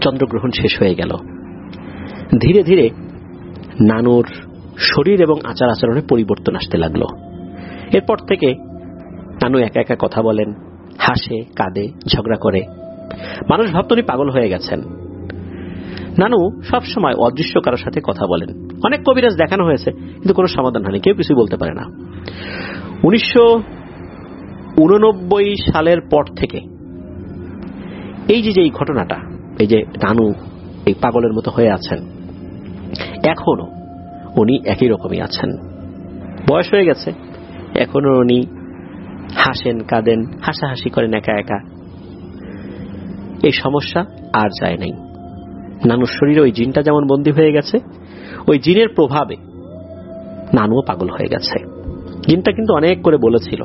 [SPEAKER 2] চন্দ্রগ্রহণ শেষ হয়ে গেল। ধীরে ধীরে নানুর শরীর এবং আচার আচরণে পরিবর্তন আসতে লাগলো। এরপর থেকে নানু একা একা কথা বলেন, হাসে, কাঁদে, ঝগড়া করে। মানুষ ভাবত উনি পাগল হয়ে গেছেন। নানু সবসময় অদৃশ্য কারোর সাথে কথা বলেন। অনেক কবিরাজ দেখানো হয়েছে, কিন্তু কোনো সমাধান হয়নি, কেউ কিছুই বলতে পারে না। উনিশশো উননব্বই সালের পর থেকে এই যে যে এই ঘটনাটা, এই যে নানু এই পাগলের মতো হয়ে আছেন, এখনো উনি একই রকমই আছেন। বয়স হয়ে গেছে, এখনো উনি হাসেন, কাঁদেন, হাসাহাসি করেন একা একা। এই সমস্যা আর যায় নাই। নানুর শরীরে ওই জিনটা যেমন বন্দী হয়ে গেছে, ওই জিনের প্রভাবে নানুও পাগল হয়ে গেছে। জিনটা কিন্তু অনেক করে বলেছিল,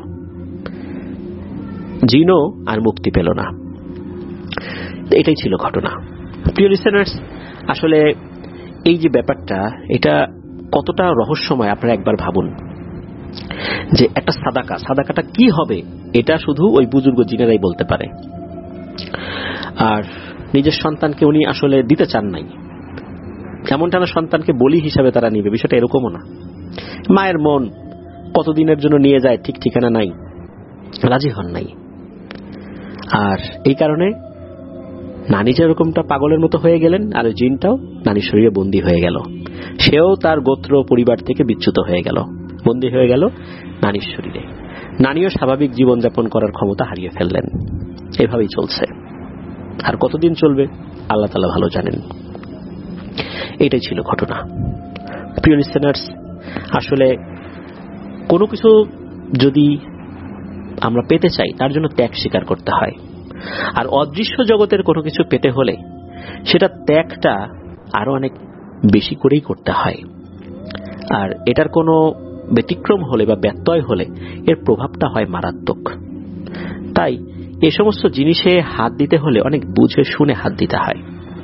[SPEAKER 2] জিনও আর মুক্তি পেল না। এটাই ছিল ঘটনা। প্রিয় লিসেনার্স, আসলে এই যে ব্যাপারটা, এটা কতটা রহস্যময় আপনারা একবার ভাবুন। যে একটা সাদাকা, সাদাকাটা কি হবে এটা শুধু ওই বুজুর্গ জিনেরাই বলতে পারে। আর নিজের সন্তানকে উনি আসলে দিতে চান নাই, এমনটা না সন্তানকে বলি হিসাবে তারা নিবে, বিষয়টা এরকমও না। মায়ের মন কতদিনের জন্য নিয়ে যায় ঠিক ঠিকানা নাই, রাজি হন নাই। আর এই কারণে নানি যেরকমটা পাগলের মতো হয়ে গেলেন, আর ওই জিনটাও নানির শরীরে বন্দী হয়ে গেল। সেও তার গোত্র পরিবার থেকে বিচ্যুত হয়ে গেল, বন্দী হয়ে গেল নানির শরীরে। নানিও স্বাভাবিক জীবনযাপন করার ক্ষমতা হারিয়ে ফেললেন। এভাবেই চলছে। আর কতদিন চলবে আল্লাহ তাআলা ভালো জানেন। এটাই ছিল ঘটনা। প্রিয় লিসেনার্স, আসলে কোনো কিছু যদি আমরা পেতে চাই, তার জন্য ত্যাগ স্বীকার করতে হয়। আর অদৃশ্য জগতের কোনো কিছু পেতে হলে সেটা ত্যাগটা আরো অনেক বেশি করেই করতে হয়। আর এটার কোনো ব্যতিক্রম হলে বা ব্যত্যয় হলে এর প্রভাবটা হয় মারাত্মক। তাই এ সমস্ত জিনিসে হাত দিতে হলে অনেক বুঝে শুনে হাত দিতে হয়।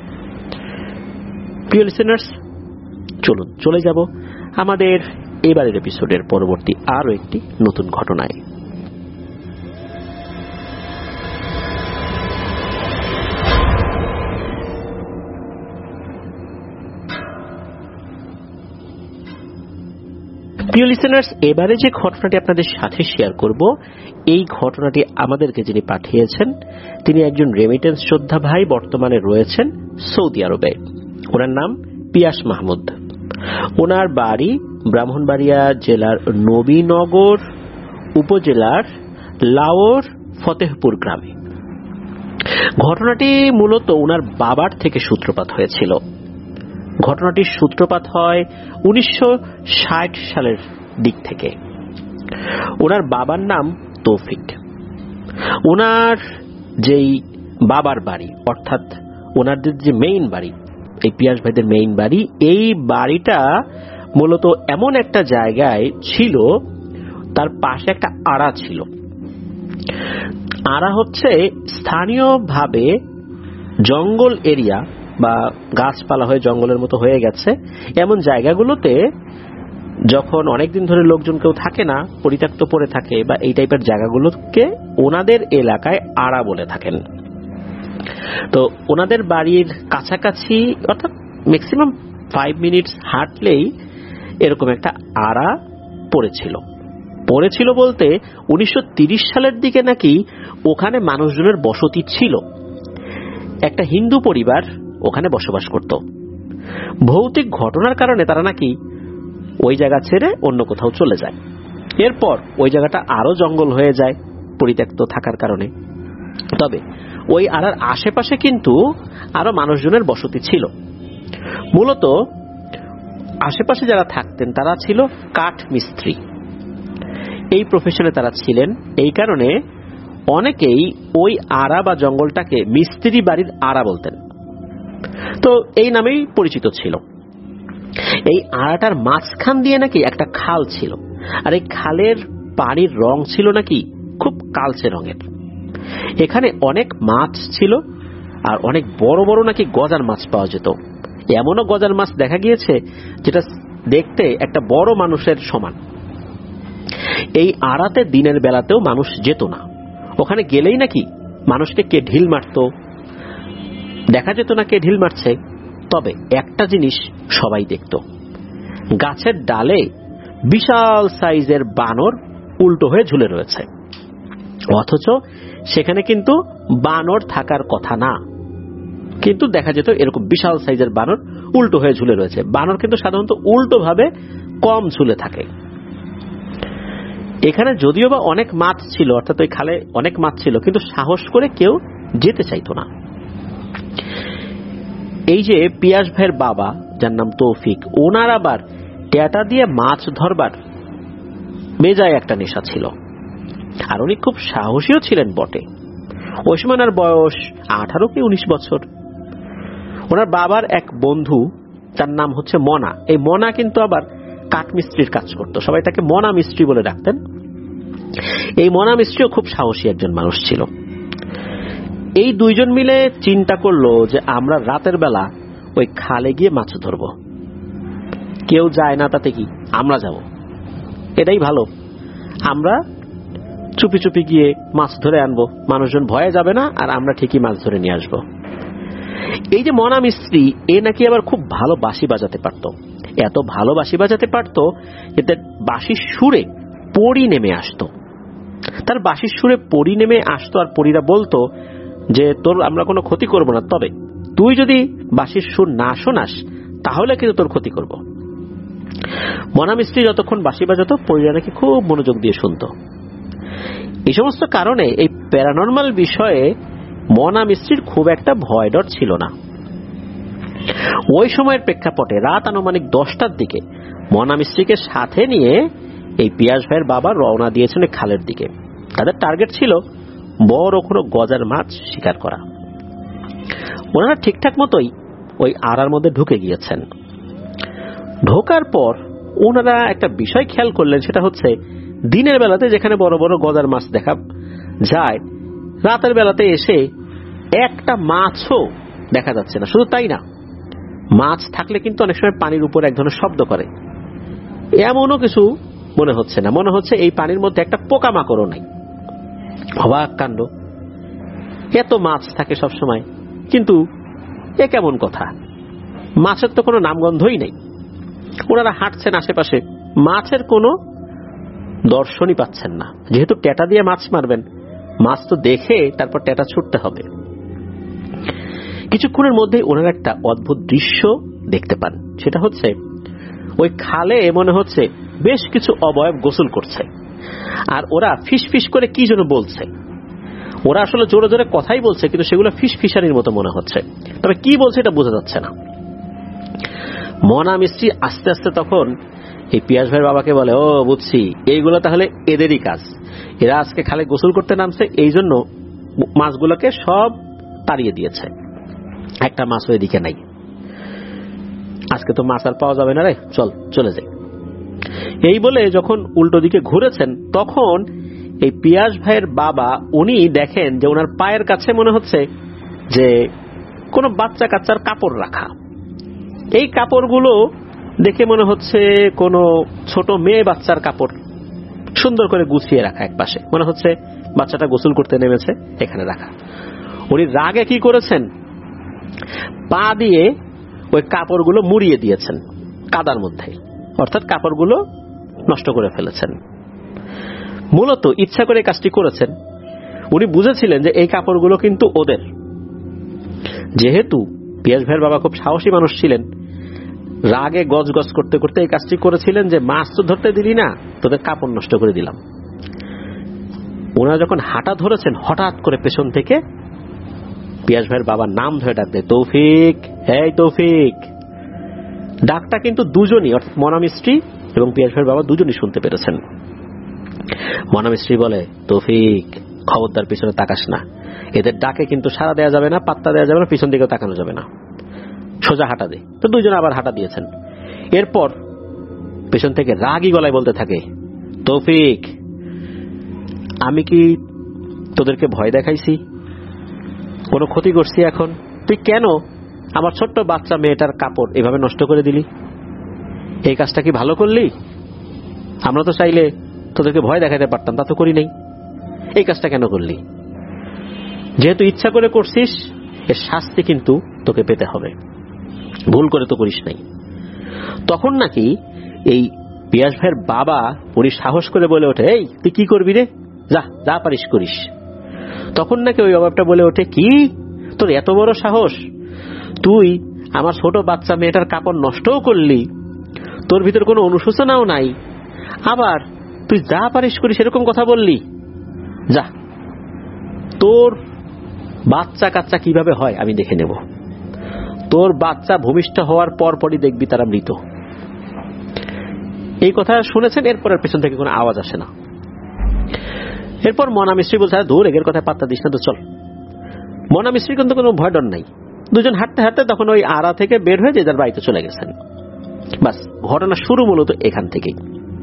[SPEAKER 2] প্রিয় লিসেনার্স, চলুন চলে যাব আমাদের এবারের এপিসোডের পরবর্তী আরো একটি নতুন ঘটনায়। প্রিয় লিসেনার্স, এবারে যে ঘটনাটি আপনাদের সাথে শেয়ার করব, এই ঘটনাটি আমাদেরকে যিনি পাঠিয়েছেন তিনি একজন রেমিটেন্স যোদ্ধা ভাই, বর্তমানে রয়েছেন সৌদি আরবে। ওনার নাম পিয়াস মাহমুদ। ওনার বাড়ি ব্রাহ্মণবাড়িয়া জেলার নবীনগর উপজেলার লাওর ফতেহপুর গ্রামে। ঘটনাটি মূলত ওনার বাবার থেকে সূত্রপাত হয়েছিল। ঘটনাটির সূত্রপাত হয় উনিশশো ষাট সালের দিক থেকে। ওনার বাবার নাম তৌফিক। ওনার যেই বাবার বাড়ি, অর্থাৎ ওনাদের যে মেইন বাড়ি, এই পিয়াস ভাইদের মেইন বাড়ি, এই বাড়িটা মূলত এমন একটা জায়গায় ছিল, তার পাশে একটা আড়া ছিল। আড়া হচ্ছে স্থানীয়ভাবে জঙ্গল এরিয়া বা গাছপালা হয়ে জঙ্গলের মতো হয়ে গেছে এমন জায়গাগুলোতে যখন অনেকদিন ধরে লোকজন কেউ থাকে না, পরিত্যক্ত পড়ে থাকে, বা এই টাইপের জায়গাগুলোকে ওনাদের এলাকায় আড়া বলে থাকেন। তো ওনাদের বাড়ির কাছাকাছি, অর্থাৎ ম্যাক্সিমাম ফাইভ মিনিটস হাঁটলেই এরকম একটা আড়া পড়েছিল। পড়েছিল বলতে উনিশশো তিরিশ সালের দিকে নাকি ওখানে মানুষজনের বসতি ছিল। একটা হিন্দু পরিবার ওখানে বসবাস করত। ভৌতিক ঘটনার কারণে তারা নাকি ওই জায়গা ছেড়ে অন্য কোথাও চলে যায়। এরপর ওই জায়গাটা আরো জঙ্গল হয়ে যায় পরিত্যক্ত থাকার কারণে। তবে ওই আড়ার আশেপাশে কিন্তু আরো মানুষজনের বসতি ছিল। মূলত আশেপাশে যারা থাকতেন তারা ছিল কাঠ মিস্ত্রি। এই প্রফেশনে তারা ছিলেন। এই কারণে অনেকেই ওই আড়া বা জঙ্গলটাকে মিস্ত্রি বাড়ির আড়া বলতেন। তো এই নামেই পরিচিত ছিল। এই আড়াটার মাঝখান দিয়ে নাকি একটা খাল ছিল, আর এই খালের পানির রং ছিল নাকি খুব কালচে রঙের। এখানে অনেক মাছ ছিল, আর অনেক বড় বড় নাকি গজার মাছ পাওয়া যেত। এমনও গজার মাছ দেখা গিয়েছে যেটা দেখতে একটা বড় মানুষের সমান। এই আড়াতে দিনের বেলাতেও মানুষ যেত না। ওখানে গেলেই নাকি মানুষকে কে ঢিল মারত, দেখা যেত না কে ঢিল মারছে, তবে একটা জিনিস সবাই দেখত, গাছের ডালে বিশাল সাইজের বানর উল্টো হয়ে ঝুলে রয়েছে, অথচ সেখানে কিন্তু বানর থাকার কথা না, কিন্তু দেখা যেত এরকম বিশাল সাইজের বানর উল্টো হয়ে ঝুলে রয়েছে। বানর কিন্তু সাধারণত উল্টো ভাবে কম ঝুলে থাকে। এখানে যদিও বা অনেক মাছ ছিল, অর্থাৎ ওই খালে অনেক মাছ ছিল, কিন্তু সাহস করে কেউ যেতে চাইতো না। এই যে পিয়াস ভাইয়ের বাবা, যার নাম তৌফিক, ওনার আবার ট্যাটা দিয়ে মাছ ধরবার বেজায় একটা নেশা ছিল, আর উনি খুব সাহসীও ছিলেন বটে। ওই সময় ওনার বয়স আঠারো কি উনিশ বছর। ওনার বাবার এক বন্ধু, তার নাম হচ্ছে মনা, এই মনা কিন্তু আবার কাঠমিস্ত্রির কাজ করত, সবাই তাকে মনা মিস্ত্রি বলে ডাকতেন। এই মনা মিস্ত্রিও খুব সাহসী একজন মানুষ ছিল। এই দুইজন মিলে চিন্তা করলো যে আমরা রাতের বেলা ওই খালে গিয়ে মাছ ধরবো। কেউ যায় না তাতে কি, আমরা যাব, এটাই ভালো। আমরা চুপি চুপি গিয়ে মাছ ধরে আনবো, মানুষজন ভয়ে যাবে না, আর আমরা ঠিকই মাছ ধরে নিয়ে আসবো। এই যে মনা মিস্ত্রি, এ নাকি আবার খুব ভালো বাঁশি বাজাতে পারত, এত ভালো বাঁশি বাজাতে পারত এতে বাঁশির সুরে পরি নেমে আসতো। তার বাঁশির সুরে পরি নেমে আসতো, আর পরীরা বলতো যে তোর আমরা কোনো ক্ষতি করব না, তবে তুই যদি বাঁশির সুর না শোনাস তাহলে কিন্তু তোর ক্ষতি করব। মনা মিস্ত্রি যতক্ষণ বাঁশি বাজাতো, পরীরা নাকি খুব মনোযোগ দিয়ে শুনতো। এই সমস্ত কারণে এই প্যারানর্মাল বিষয়ে মনা মিস্ত্রির খুব একটা ভয় ডর ছিল না। ওই সময়ের প্রেক্ষাপটে রাত আনুমানিক দশটার দিকে মনা মিস্ত্রিকে সাথে নিয়ে এই পিয়াস ভাইয়ের বাবা রওনা দিয়েছেন খালের দিকে। তাদের টার্গেট ছিল বড় কোনো গজার মাছ শিকার করা। ওনারা ঠিকঠাক মতোই ওই আড়ার মধ্যে ঢুকে গিয়েছেন। ঢোকার পর ওনারা একটা বিষয় খেয়াল করলেন, সেটা হচ্ছে দিনের বেলাতে যেখানে বড় বড় গজার মাছ দেখা যায়, রাতের বেলাতে এসে একটা মাছও দেখা যাচ্ছে না। শুধু তাই না, মাছ থাকলে কিন্তু অনেক সময় পানির উপর এক ধরনের শব্দ করে, এমনও কিছু মনে হচ্ছে না। মনে হচ্ছে এই পানির মধ্যে একটা পোকামাকড়ও নাই। অবাক কাণ্ড, এত মাছ থাকে সব সময়, কিন্তু এ কেমন কথা, মাছের তো কোনো নামগন্ধই নেই। ওনারা হাঁটছেন আশেপাশে, মাছের কোনো দর্শনই পাচ্ছেন না। যেহেতু ট্যাটা দিয়ে মাছ মারবেন, মাছ তো দেখে তারপর ট্যাটা ছুটতে হবে। কিছুক্ষণের মধ্যেই ওনারা একটা অদ্ভুত দৃশ্য দেখতে পান। সেটা হচ্ছে ওই খালে মনে হচ্ছে বেশ কিছু অবয়ব গোসল করছে, আর ওরা ফিস ফিস করে কি যেন বলছে। ওরা আসলে জোরে জোরে কথাই বলছে, কিন্তু সেগুলো ফিস ফিসানির মতো মনে হচ্ছে, তবে কি বলছে এটা বোঝা যাচ্ছে না। মনা মিস্ত্রি আস্তে আস্তে তখন এই পিয়াস ভাইয়ের বাবাকে বলে, ও বুঝছি, এইগুলো তাহলে এদেরই কাজ, এরা আজকে খালে গোসল করতে নামছে, এই জন্য মাছগুলোকে সব তাড়িয়ে দিয়েছে, একটা মাছ ওইদিকে নাই, আজকে তো মাছ আর পাওয়া যাবে না রে, চল চলে যাই। এই বলে যখন উল্টো দিকে ঘুরেছেন, তখন এই পিয়াস ভাইয়ের বাবা উনি দেখেন যে ওনার পায়ের কাছে মনে হচ্ছে যে কোনো বাচ্চা কাচ্চার কাপড় রাখা। এই কাপড়গুলো দেখে মনে হচ্ছে কোনো ছোট মেয়ে বাচ্চার কাপড়, সুন্দর করে গুছিয়ে রাখা এক পাশে, মনে হচ্ছে বাচ্চাটা গোসল করতে নেমেছে, এখানে রাখা। উনি রাগে কি করেছেন, পা দিয়ে ওই কাপড়গুলো মুড়িয়ে দিয়েছেন কাদার মধ্যে, অর্থাৎ কাপড়গুলো নষ্ট করে ফেলেছেন। মূলত ইচ্ছা করে কাজটি করেছেন। উনি বুঝেছিলেন যে এই কাপড়গুলো কিন্তু ওদের। যেহেতু পিয়াস ভাইয়ের বাবা খুব সাহসী মানুষ ছিলেন, রাগে গজ গজ করতে করতে এই কাজটি করেছিলেন যে মাছ তো ধরতে দিলি না, তোদের কাপড় নষ্ট করে দিলাম। ওনারা যখন হাঁটা ধরেছেন, হঠাৎ করে পেছন থেকে পিয়াস ভাইয়ের বাবার নাম ধরে ডাক দেয়, তৌফিক, এই তৌফিক। ডাকটা কিন্তু দুজনই, অর্থাৎ মনা মিস্ত্রি এবং পিয়াস ভাইয়ের বাবা দুজনই শুনতে পেরেছেন। মনা মিস্ত্রি বলে, তৌফিক খবরদার পিছনে তাকাস না, এদের ডাকে কিন্তু সাড়া দেওয়া যাবে না, পাত্তা দেওয়া যাবে না, পিছন দিকেও তাকানো যাবে না, সোজা হাঁটা দে। তো দুইজন আবার হাঁটা দিয়েছেন। এরপর পেছন থেকে রাগী গলায় বলতে থাকে, তৌফিক আমি কি তোদেরকে ভয় দেখাইছি, কোনো ক্ষতি করছি? এখন তুই কেন আমার ছোট্ট বাচ্চা মেয়েটার কাপড় এভাবে নষ্ট করে দিলি? এই কাজটা কি ভালো করলি? আমরা তো চাইলে তোদেরকে ভয় দেখাতে পারতাম, তা তো করি নাই। এই কাজটা কেন করলি? যেহেতু ইচ্ছা করে করছিস, এর শাস্তি কিন্তু তোকে পেতে হবে, ভুল করে তো করিস নাই। তখন নাকি এই পিয়াস ভাইয়ের বাবা উনি সাহস করে বলে ওঠে, এই তুই কি করবি রে, যা যা পারিস করিস। তখন নাকি ওই অভাবটা বলে ওঠে, কি তোর এত বড় সাহস, তুই আমার ছোট বাচ্চা মেয়েটার কাপড় নষ্টও করলি, তোর ভিতর কোনো অনুশোচনাও নাই, আবার তুই যা পারিস করিস এরকম কথা বললি, যা তোর বাচ্চা কাচ্চা কিভাবে হয় আমি দেখে নেব, তোর বাচ্চা ভূমিষ্ঠ হওয়ার পর পরই দেখবি তারা মৃত। এই কথা শুনেছেন, এরপর আর পেছন থেকে কোনো আওয়াজ আসে না। এরপর মনা মিস্ত্রি বলছে, দূর এগের কথা পাত্তা দিস না তো, চল। মনা মিস্ত্রি কিন্তু কোনো ভয় ডর নাই, দুজন হাঁটতে হাঁটতে তখন ওই আড়া থেকে বের হয়ে যে যার বাড়িতে চলে গেছেন। বাস, ঘটনা শুরু মূলত এখান থেকেই।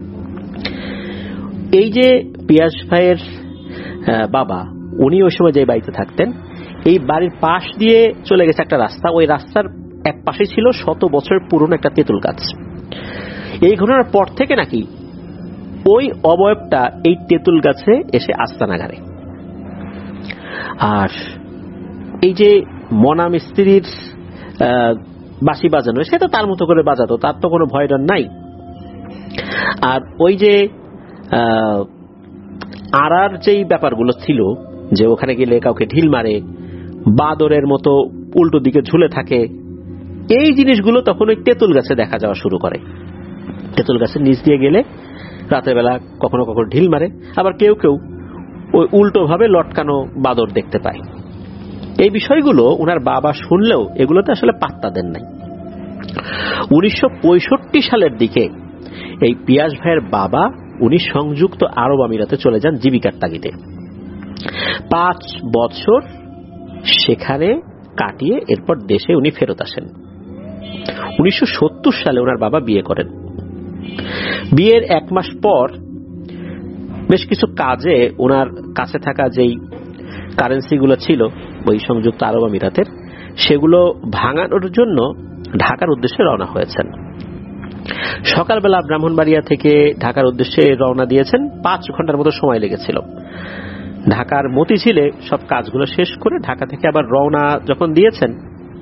[SPEAKER 2] এই যে পিয়াস ভাইয়ের বাবা, উনি ওই সময় যে বাড়িতে থাকতেন, এই বাড়ির পাশ দিয়ে চলে গেছে একটা রাস্তা, ওই রাস্তার এক পাশে ছিল শত বছরের পুরনো একটা তেঁতুল গাছ। এই ঘটনার পর থেকে নাকি ওই অবয়বটা এই তেঁতুল গাছে এসে আস্তানা গাড়ে। আর এই যে মনা মিস্ত্রির বাঁশি বাজানো, সেটা তার মতো করে বাজাতো, তার তো কোনো ভয় ডর নাই। আর ওই যে আড়ার যেই ব্যাপারগুলো ছিল, যে ওখানে গেলে কাউকে ঢিল মারে, বাদরের মতো উল্টো দিকে ঝুলে থাকে, এই জিনিসগুলো তখন ওই তেঁতুল গাছে দেখা যাওয়া শুরু করে। তেঁতুল গাছের নিচ দিয়ে গেলে রাতের বেলা কখনো কখনো ঢিল মারে, আবার কেউ কেউ ওই উল্টো ভাবে লটকানো বাদর দেখতে পায়। এই বিষয়গুলো ওনার বাবা শুনলেও এগুলোতে আসলে পাত্তা দেন নাই। উনিশশো পঁয়ষট্টি সালের দিকে এই পিয়াস ভাইয়ের বাবা উনি সংযুক্ত আরব আমিরাতে চলে যান জীবিকার তাগিদে। পাঁচ বছর সেখানে কাটিয়ে এরপর দেশে উনি ফেরত আসেন। উনিশশো সত্তর সালে ওনার বাবা বিয়ে করেন। বিয়ের এক মাস পর বেশ কিছু কাজে ওনার কাছে থাকা যেই কারেন্সিগুলো ছিল ওই সংযুক্ত আরব আমিরাতের, সেগুলো ভাঙানোর জন্য ঢাকার উদ্দেশ্যে রওনা হয়েছেন। সকালবেলা ব্রাহ্মণবাড়িয়া থেকে ঢাকার উদ্দেশ্যে রওনা দিয়েছেন, পাঁচ ঘন্টার মতো সময় লেগেছিল। ঢাকার মতিঝিলে সব কাজগুলো শেষ করে ঢাকা থেকে আবার রওনা যখন দিয়েছেন,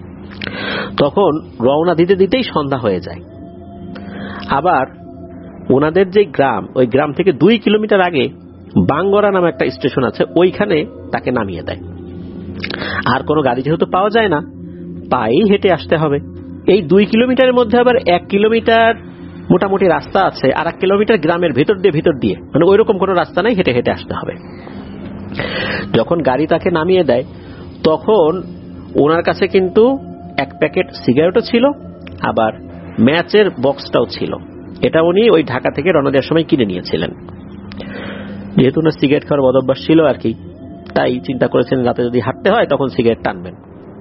[SPEAKER 2] তখন রওনা দিতে দিতেই সন্ধ্যা হয়ে যায়। আবার ওনাদের যে গ্রাম, ওই গ্রাম থেকে দুই কিলোমিটার আগে বাঙ্গরা নামে একটা স্টেশন আছে, ওইখানে তাকে নামিয়ে দেয়। আর কোনো গাড়ি যেহেতু পাওয়া যায় না, পায়েই হেঁটে আসতে হবে। এই দুই কিলোমিটারের মধ্যে আবার এক কিলোমিটার মোটামুটি রাস্তা আছে, আর এক কিলোমিটার গ্রামের ভেতর দিয়ে ভিতর দিয়ে, মানে ওই রকম কোনো রাস্তা নাই, হেঁটে হেঁটে আসতে হবে। যখন গাড়ি তাকে নামিয়ে দেয়, তখন ওনার কাছে কিন্তু এক প্যাকেট সিগারেটও ছিল, আবার ম্যাচের বক্সটাও ছিল। এটা উনি ওই ঢাকা থেকে রওনা দেওয়ার সময় কিনে নিয়েছিলেন। যেহেতু ওনার সিগারেট খাওয়ার বদভ্যাস ছিল আর কি, তাই চিন্তা করেছেন রাতে যদি হাঁটতে হয় তখন সিগারেট টানবেন।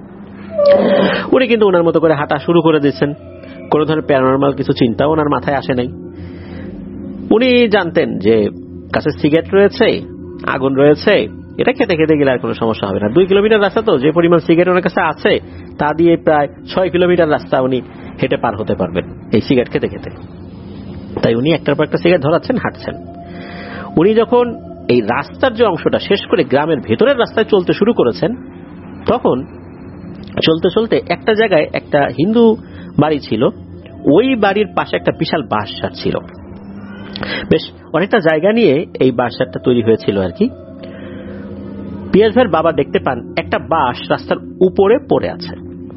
[SPEAKER 2] উনি কিন্তু ওনার মতো করে হাঁটা শুরু করে দিচ্ছেন। কোন ধরনের প্যারানরমাল কিছু চিন্তা ওনার মাথায় আসে নাই। উনি জানতেন যে কাছে সিগারেট রয়েছে, আগুন রয়েছে, এটা খেতে খেতে গেলে আর কোনো সমস্যা হবে না। দুই কিলোমিটার রাস্তা তো, যে পরিমাণ সিগারেট ওনার কাছে আছে তা দিয়ে প্রায় ছয় কিলোমিটার রাস্তা উনি হেঁটে পার হতে পারবেন এই সিগারেট খেতে খেতে। তাই উনি একটার পর একটা সিগারেট ধরাচ্ছেন, হাঁটছেন। উনি যখন এই রাস্তার যে অংশটা শেষ করে গ্রামের ভেতরের রাস্তায় চলতে শুরু করেছেন, তখন চলতে চলতে একটা জায়গায় একটা হিন্দু বাড়ি ছিল, ওই বাড়ির পাশে একটা বিশাল বাঁশঝাড় ছিল। বেশ অনেকটা জায়গা নিয়ে এই বাঁশঝাড়টা তৈরি হয়েছিল আর কি। পিয়াস ভাইয়ের বাবা দেখতে পান একটা বাঁশ রাস্তার উপরে পড়ে আছে।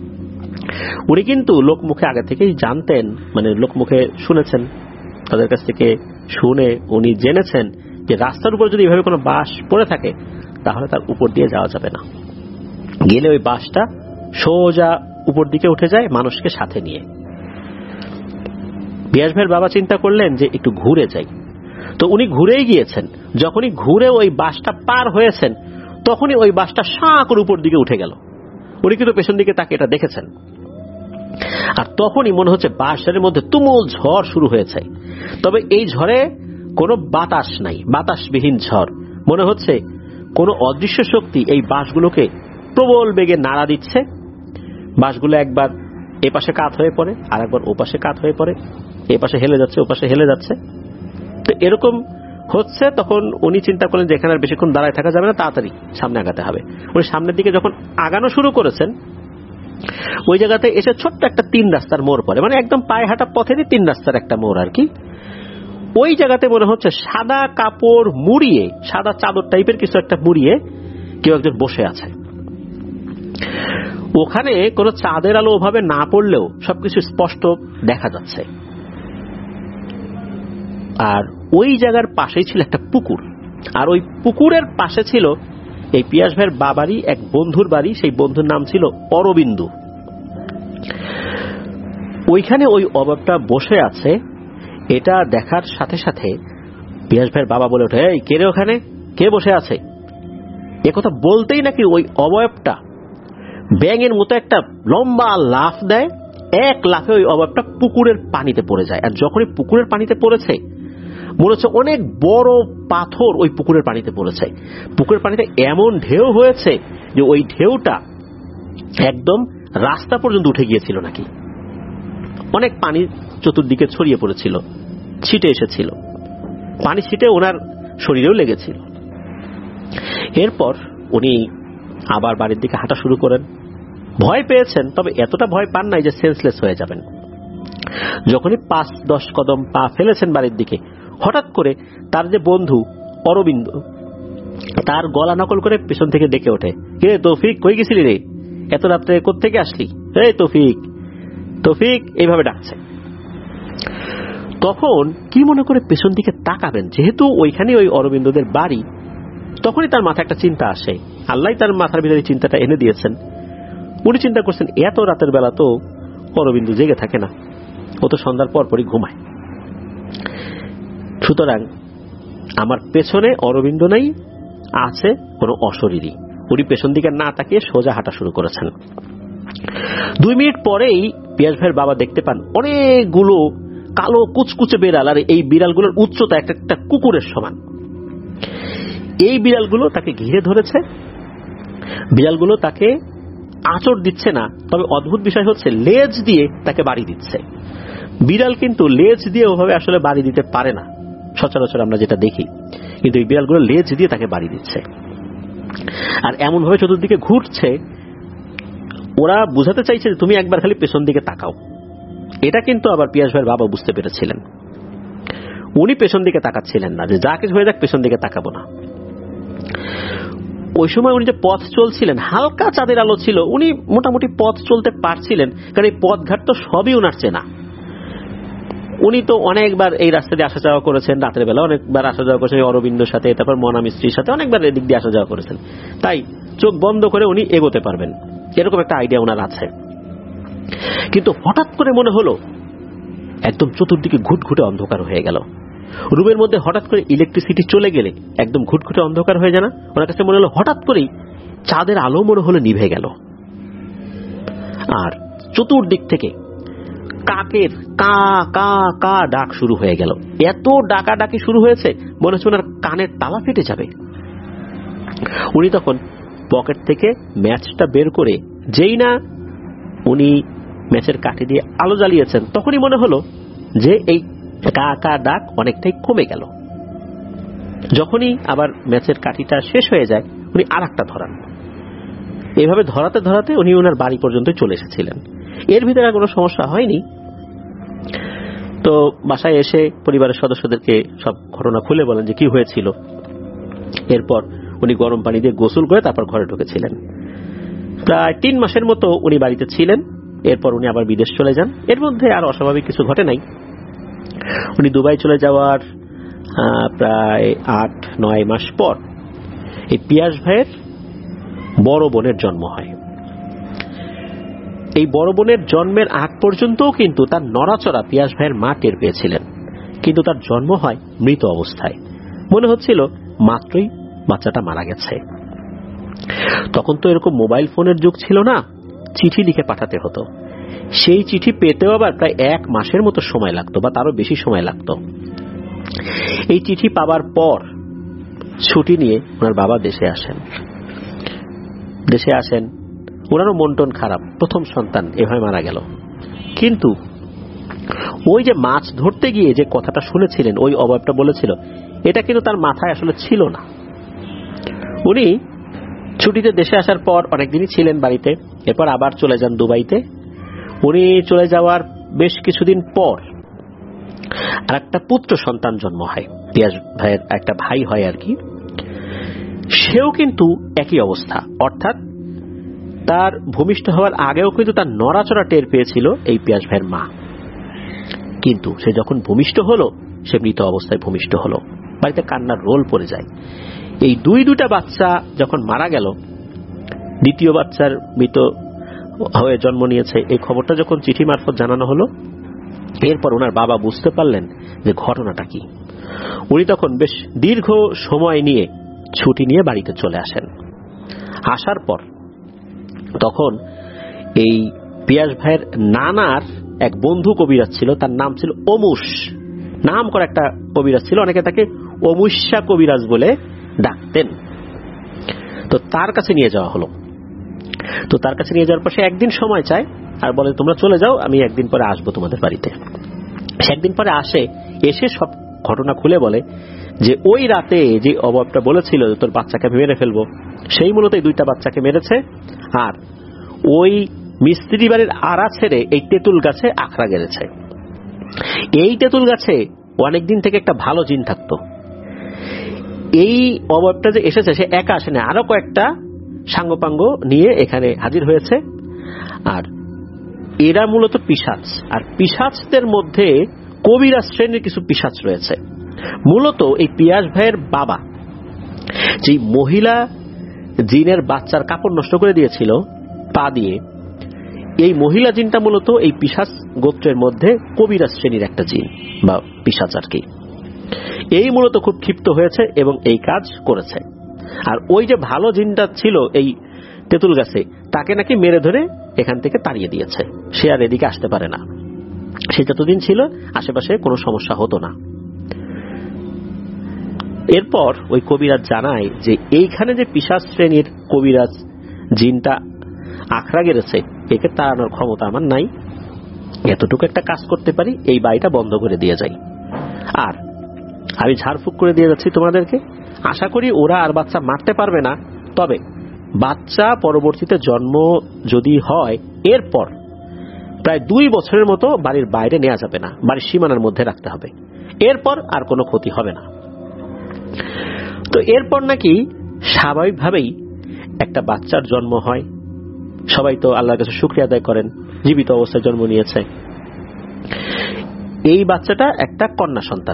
[SPEAKER 2] উনি কিন্তু লোকমুখে আগে থেকেই জানতেন, মানে লোকমুখে শুনেছেন, তাদের কাছ থেকে শুনে উনি জেনেছেন যে রাস্তার উপর যদি এভাবে কোনো বাঁশ পড়ে থাকে তাহলে তার উপর দিয়ে যাওয়া যাবে না। গেলে ওই বাঁশটা সোজা উপর দিকে উঠে যায় মানুষকে সাথে নিয়ে। পিয়াস ভাইয়ের বাবা চিন্তা করলেন যে একটু ঘুরে যাই। তো উনি ঘুরেই গিয়েছেন। যখনই ঘুরে ওই বাঁশটা পার হয়েছেন, তখনই ওই বাঁশটা শাঁ করে উপর দিকে উঠে গেল। উনি কিন্তু পেছন দিকে তাকে এটা দেখেছেন। আর তখনই মনে হচ্ছে বাঁশঝাড়ের মধ্যে তুমুল ঝড় শুরু হয়েছে। তবে এই ঝড়ে কোনো বাতাস নাই, বাতাসবিহীন ঝড়। মনে হচ্ছে কোনো অদৃশ্য শক্তি এই বাঁশগুলোকে প্রবল বেগে নাড়া দিচ্ছে। বাঁশগুলো একবার এপাশে কাত হয়ে পড়ে, আর একবার ওপাশে কাত হয়ে পড়ে, এপাশে হেলে যাচ্ছে, ওপাশে হেলে যাচ্ছে। তো এরকম হচ্ছে তখন উনি চিন্তা করলেন যে এখানে আর বেশিক্ষণ দাঁড়ায় থাকা যাবে না, তাড়াতাড়ি সামনে আগাতে হবে। উনি সামনের দিকে যখন আগানো শুরু করেছেন, ওই জায়গাতে এসে ছোট্ট একটা তিন রাস্তার মোড় পড়ে, মানে একদম পায়ে হাঁটা পথেরই তিন রাস্তার একটা মোড় আর কি। ওই জায়গাতে মনে হচ্ছে সাদা কাপড় মুড়িয়ে, সাদা চাদর টাইপের কিছু একটা মুড়িয়ে কেউ একজন বসে আছে। ওখানে কোনো চাঁদের আলো ওভাবে না পড়লেও সবকিছু স্পষ্ট দেখা যাচ্ছে। আর ওই জায়গার পাশেই ছিল একটা পুকুর, আর ওই পুকুরের পাশে ছিল এই পিয়াস ভাইয়ের বাবারই এক বন্ধুর বাড়ি। সেই বন্ধুর নাম ছিল অরবিন্দু। ওইখানে ওই অভাবটা বসে আছে, এটা দেখার সাথে সাথে পিয়াস ভাইয়ের বাবা বলে ওঠে, এই কে রে ওখানে, কে বসে আছে? একথা বলতেই নাকি ওই অবয়বটা ব্যাঙের মতো একটা লম্বা লাফ দেয়। এক লাফে ওই অবয়বটা পুকুরের পানিতে পড়ে যায়। আর যখনই পুকুরের পানিতে পড়েছে, মনে হচ্ছে অনেক বড় পাথর ওই পুকুরের পানিতে পড়েছে। পুকুরের পানিতে এমন ঢেউ হয়েছে যে ওই ঢেউটা একদম রাস্তা পর্যন্ত উঠে গিয়েছিল নাকি। অনেক পানি চতুর্দিকে ছড়িয়ে পড়েছিল, ছিটে এসেছিল, পানি ছিটে ওনার শরীরেও লেগেছিল। এরপর উনি আবার বাড়ির দিকে হাঁটা শুরু করেন। ভয় পেয়েছেন, তবে এতটা ভয় পান নাই যে সেন্সলেস হয়ে যাবেন। যখনই পাঁচ দশ কদম পা ফেলেছেন বাড়ির দিকে, হঠাৎ করে তার যে বন্ধু অরবিন্দ, তার গলা নকল করে পেছন থেকে ডেকে ওঠে, কে তৌফিক, কই গেছিলি রে, এত রাত্রে কোত্থেকে আসলি, এই তৌফিক তৌফিক, এইভাবে ডাকছে। তখন কি মনে করে পেছন দিকে তাকাবেন, যেহেতু ওইখানে ওই অরবিন্দদের বাড়ি, তখনই তার মাথায় একটা চিন্তা আসে। আল্লাহ তার মাথার ভিতরে চিন্তাটা এনে দিয়েছেন। উনি চিন্তা করছেন, এত রাতের বেলা তো অরবিন্দু জেগে থাকে না, ও তো সন্ধ্যার পর পরই ঘুমায়, সুতরাং আমার পেছনে অরবিন্দ নাই, আছে কোনো অশরীরী। উনি পেছন দিকে না তাকিয়ে সোজা হাঁটা শুরু করেছেন। দুই মিনিট পরেই পিয়াস ভাইয়ের বাবা দেখতে পান অনেকগুলো কালো কুচকুচে বিড়াল, আর এই বিড়ালগুলোর উচ্চতা একটা একটা কুকুরের সমান। এই বিড়ালগুলো তাকে ঘিরে ধরেছে। বিড়ালগুলো তাকে আঁচড় দিচ্ছে না, তবে অদ্ভুত বিষয় হচ্ছে লেজ দিয়ে তাকে বাড়ি দিচ্ছে। বিড়াল কিন্তু লেজ দিয়ে ওভাবে আসলে বাড়ি দিতে পারে না, সচরাচর আমরা যেটা দেখি, কিন্তু এই বিড়ালগুলো লেজ দিয়ে তাকে বাড়ি দিচ্ছে। আর এমন ভাবে চতুর্দিকে ঘুরছে, ওরা বুঝাতে চাইছে যে তুমি একবার খালি পেছন দিকে তাকাও। এটা কিন্তু আবার পিয়াস ভাইয়ের বাবা বুঝতে পেরেছিলেন। উনি পেছন দিকে তাকাচ্ছিলেন না, যে যা কিছু হয়ে যাক পেছন দিকে তাকাবো না। ওই সময় উনি যে পথ চলছিলেন, হালকা চাঁদের আলো ছিল, উনি মোটামুটি পথ চলতে পারছিলেন, কারণ এই পথঘাট তো সবই ওনার চেনা। উনি তো অনেকবার এই রাস্তা দিয়ে আসা যাওয়া করেছেন, রাতের বেলা অনেকবার আসা যাওয়া করেছেন অরবিন্দর সাথে, তারপর মনা মিস্ত্রির সাথে অনেকবার এদিক দিয়ে আসা যাওয়া করেছেন। তাই চোখ বন্ধ করে উনি এগোতে পারবেন, এরকম একটা আইডিয়া ওনার আছে। কিন্তু হঠাৎ করে মনে হলো একদম চতুর্দিকে ঘুটঘুটে অন্ধকার হয়ে গেল। রুমের মধ্যে হঠাৎ করে ইলেকট্রিসিটি চলে গেলে একদম ঘুটঘুটে অন্ধকার হয়ে যায় না? ওনার কাছে মনে হলো হঠাৎ করেই চাঁদের আলো মনে হলো নিভে গেল। আর চতুর্দিক থেকে কাকের কা কা কা ডাক শুরু হয়ে গেল। এত ডাকা ডাকি শুরু হয়েছে মনে হচ্ছে ওনার কানের তালা ফেটে যাবে। উনি তখন পকেট থেকে ম্যাচটা বের করে, যেই না উনি ম্যাচের কাঠি দিয়ে আলো জ্বালিয়েছেন, তখনই মনে হলো যে এই কা কা ডাক অনেকটাই কমে গেল। যখনই আবার ম্যাচের কাঠিটা শেষ হয়ে যায়, উনি আর একটা ধরান। এইভাবে ধরাতে ধরাতে উনি ওনার বাড়ি পর্যন্ত চলে এসেছিলেন। এর ভিতরে আর কোনো সমস্যা হয়নি। তো বাসায় এসে পরিবারের সদস্যদেরকে সব ঘটনা খুলে বলেন যে কি হয়েছিল। এরপর উনি গরম পানি দিয়ে গোসল করে তারপর ঘরে ঢুকেছিলেন। প্রায় তিন মাসের মতো উনি বাড়িতে ছিলেন। এরপর উনি আবার বিদেশ চলে যান। এর মধ্যে আর অস্বাভাবিক কিছু ঘটে নাই। উনি দুবাই চলে যাওয়ার প্রায় আট নয় মাস পর এই পিয়াস ভাইয়ের বড় বোনের জন্ম হয়। এই বড় বোনের জন্মের আগ পর্যন্তও কিন্তু তার নড়াচড়া পিয়াস ভাইয়ের মা টের পেয়েছিলেন, কিন্তু তার জন্ম হয় মৃত অবস্থায়। মনে হচ্ছিল মাত্রই বাচ্চাটা মারা গেছে। তখন তো এরকম মোবাইল ফোনের যুগ ছিল না, চিঠি লিখে পাঠাতে হতো। সেই চিঠি পেতেও আবার প্রায় এক মাসের মতো সময় লাগতো, বা তারও বেশি সময় লাগতো। এই চিঠি পাবার পর ছুটি নিয়ে ওনার বাবা দেশে আসেন। দেশে আসেন ওনারও মন টন খারাপ, প্রথম সন্তান এভাবে মারা গেল। কিন্তু ওই যে মাছ ধরতে গিয়ে যে কথাটা শুনেছিলেন, ওই অবয়বটা বলেছিল, এটা কিন্তু তার মাথায় আসলে ছিল না। উনি ছুটিতে দেশে আসার পর অনেকদিনই ছিলেন বাড়িতে, এরপর আবার চলে যান দুবাইতে। উনি চলে যাওয়ার বেশ কিছুদিন পর আর একটা পুত্র সন্তান জন্ম হয়, পিয়াস ভাইয়ের একটা ভাই হয় আর কি। সেও কিন্তু একই অবস্থা, অর্থাৎ তার ভূমিষ্ঠ হওয়ার আগেও কিন্তু তার নড়াচড়া টের পেয়েছিল এই পিয়াস ভাইয়ের মা, কিন্তু সে যখন ভূমিষ্ঠ হলো সে মৃত অবস্থায় ভূমিষ্ঠ হলো। বাড়িতে কান্নার রোল পড়ে যায়। এই দুই দুটা বাচ্চা যখন মারা গেল, দ্বিতীয় বাচ্চার মৃত হয়ে জন্ম নিয়েছে, এই খবরটা যখন চিঠি মারফত জানানো হলো, এরপর ওনার বাবা বুঝতে পারলেন যে ঘটনাটা কি। উনি তখন বেশ দীর্ঘ সময় নিয়ে ছুটি নিয়ে বাড়িতে চলে আসেন। আসার পর তখন এই পিয়াস ভাইয়ের নানার এক বন্ধু কবিরাজ ছিল, তার নাম ছিল অমুস, নাম করা একটা কবিরাজ ছিল, অনেকে তাকে অমুষ্যা কবিরাজ বলে ডাকতেন। তো তার কাছে নিয়ে যাওয়া হলো। তো তার কাছে নিয়ে যাওয়ার পর সে একদিন সময় চায় আর বলে, তোমরা চলে যাও, আমি একদিন পরে আসবো তোমাদের বাড়িতে। সে একদিন পরে আসে, এসে সব ঘটনা খুলে বলে যে ওই রাতে যে অবয়বটা বলেছিল যে তোর বাচ্চাকে আমি মেরে ফেলবো, সেই মূলত এই দুইটা বাচ্চাকে মেরেছে, আর ওই মিস্ত্রি বাড়ির আড়া ছেড়ে এই তেঁতুল গাছে আখড়া গেড়েছে। এই তেঁতুল গাছে অনেকদিন থেকে একটা ভালো জিন থাকতো। এই অবয়বটা যে এসেছে সে একা আসে না, আরো কয়েকটা সাঙ্গপাঙ্গ নিয়ে এখানে হাজির হয়েছে। আর এরা মূলত পিশাচ, আর পিশাচদের মধ্যে কবিরাজ শ্রেণীর কিছু পিশাচ রয়েছে। মূলত এই পিয়াস ভাইয়ের বাবা যে মহিলা জিনের বাচ্চার কাপড় নষ্ট করে দিয়েছিল পা দিয়ে, এই মহিলা জিনটা মূলত এই পিশাচ গোত্রের মধ্যে কবিরাজ শ্রেণীর একটা জিন বা পিশাচ আর কি। এই মূলত খুব ক্ষিপ্ত হয়েছে এবং এই কাজ করেছে। আর ওই যে ভালো জিনটা ছিল এই তেঁতুল গাছে, তাকে নাকি মেরে ধরে এখান থেকে তাড়িয়ে দিয়েছে, সে আর এদিকে আসতে পারে না। সে যতদিন ছিল আশেপাশে কোনো সমস্যা হতো না। এরপর ওই কবিরাজ জানায় যে এইখানে যে পিশাচ শ্রেণীর কবিরাজ জিনটা আখড়া গেড়েছে, একে তাড়ানোর ক্ষমতা আমার নাই, এতটুকু একটা কাজ করতে পারি, এই বাড়িটা বন্ধ করে দিয়ে যাই, আর আমি ঝাড়ফুঁক করে দিয়ে যাচ্ছি তোমাদেরকে। আশা করি ওরা আর বাচ্চা মারতে পারবে না, তবে বাচ্চা পরবর্তীতে জন্ম যদি হয় এরপর প্রায় দুই বছরের মতো বাড়ির বাইরে নেওয়া যাবে না, বাড়ির সীমানার মধ্যে রাখতে হবে, এরপর আর কোনো ক্ষতি হবে না। তো এরপর নাকি স্বাভাবিকভাবেই একটা বাচ্চার জন্ম হয়। সবাই তো আল্লাহর কাছে শুকরিয়া আদায় করেন, জীবিত অবস্থায় জন্ম নিয়েছে। এই বাচ্চাটা একটা কন্যা সন্তান।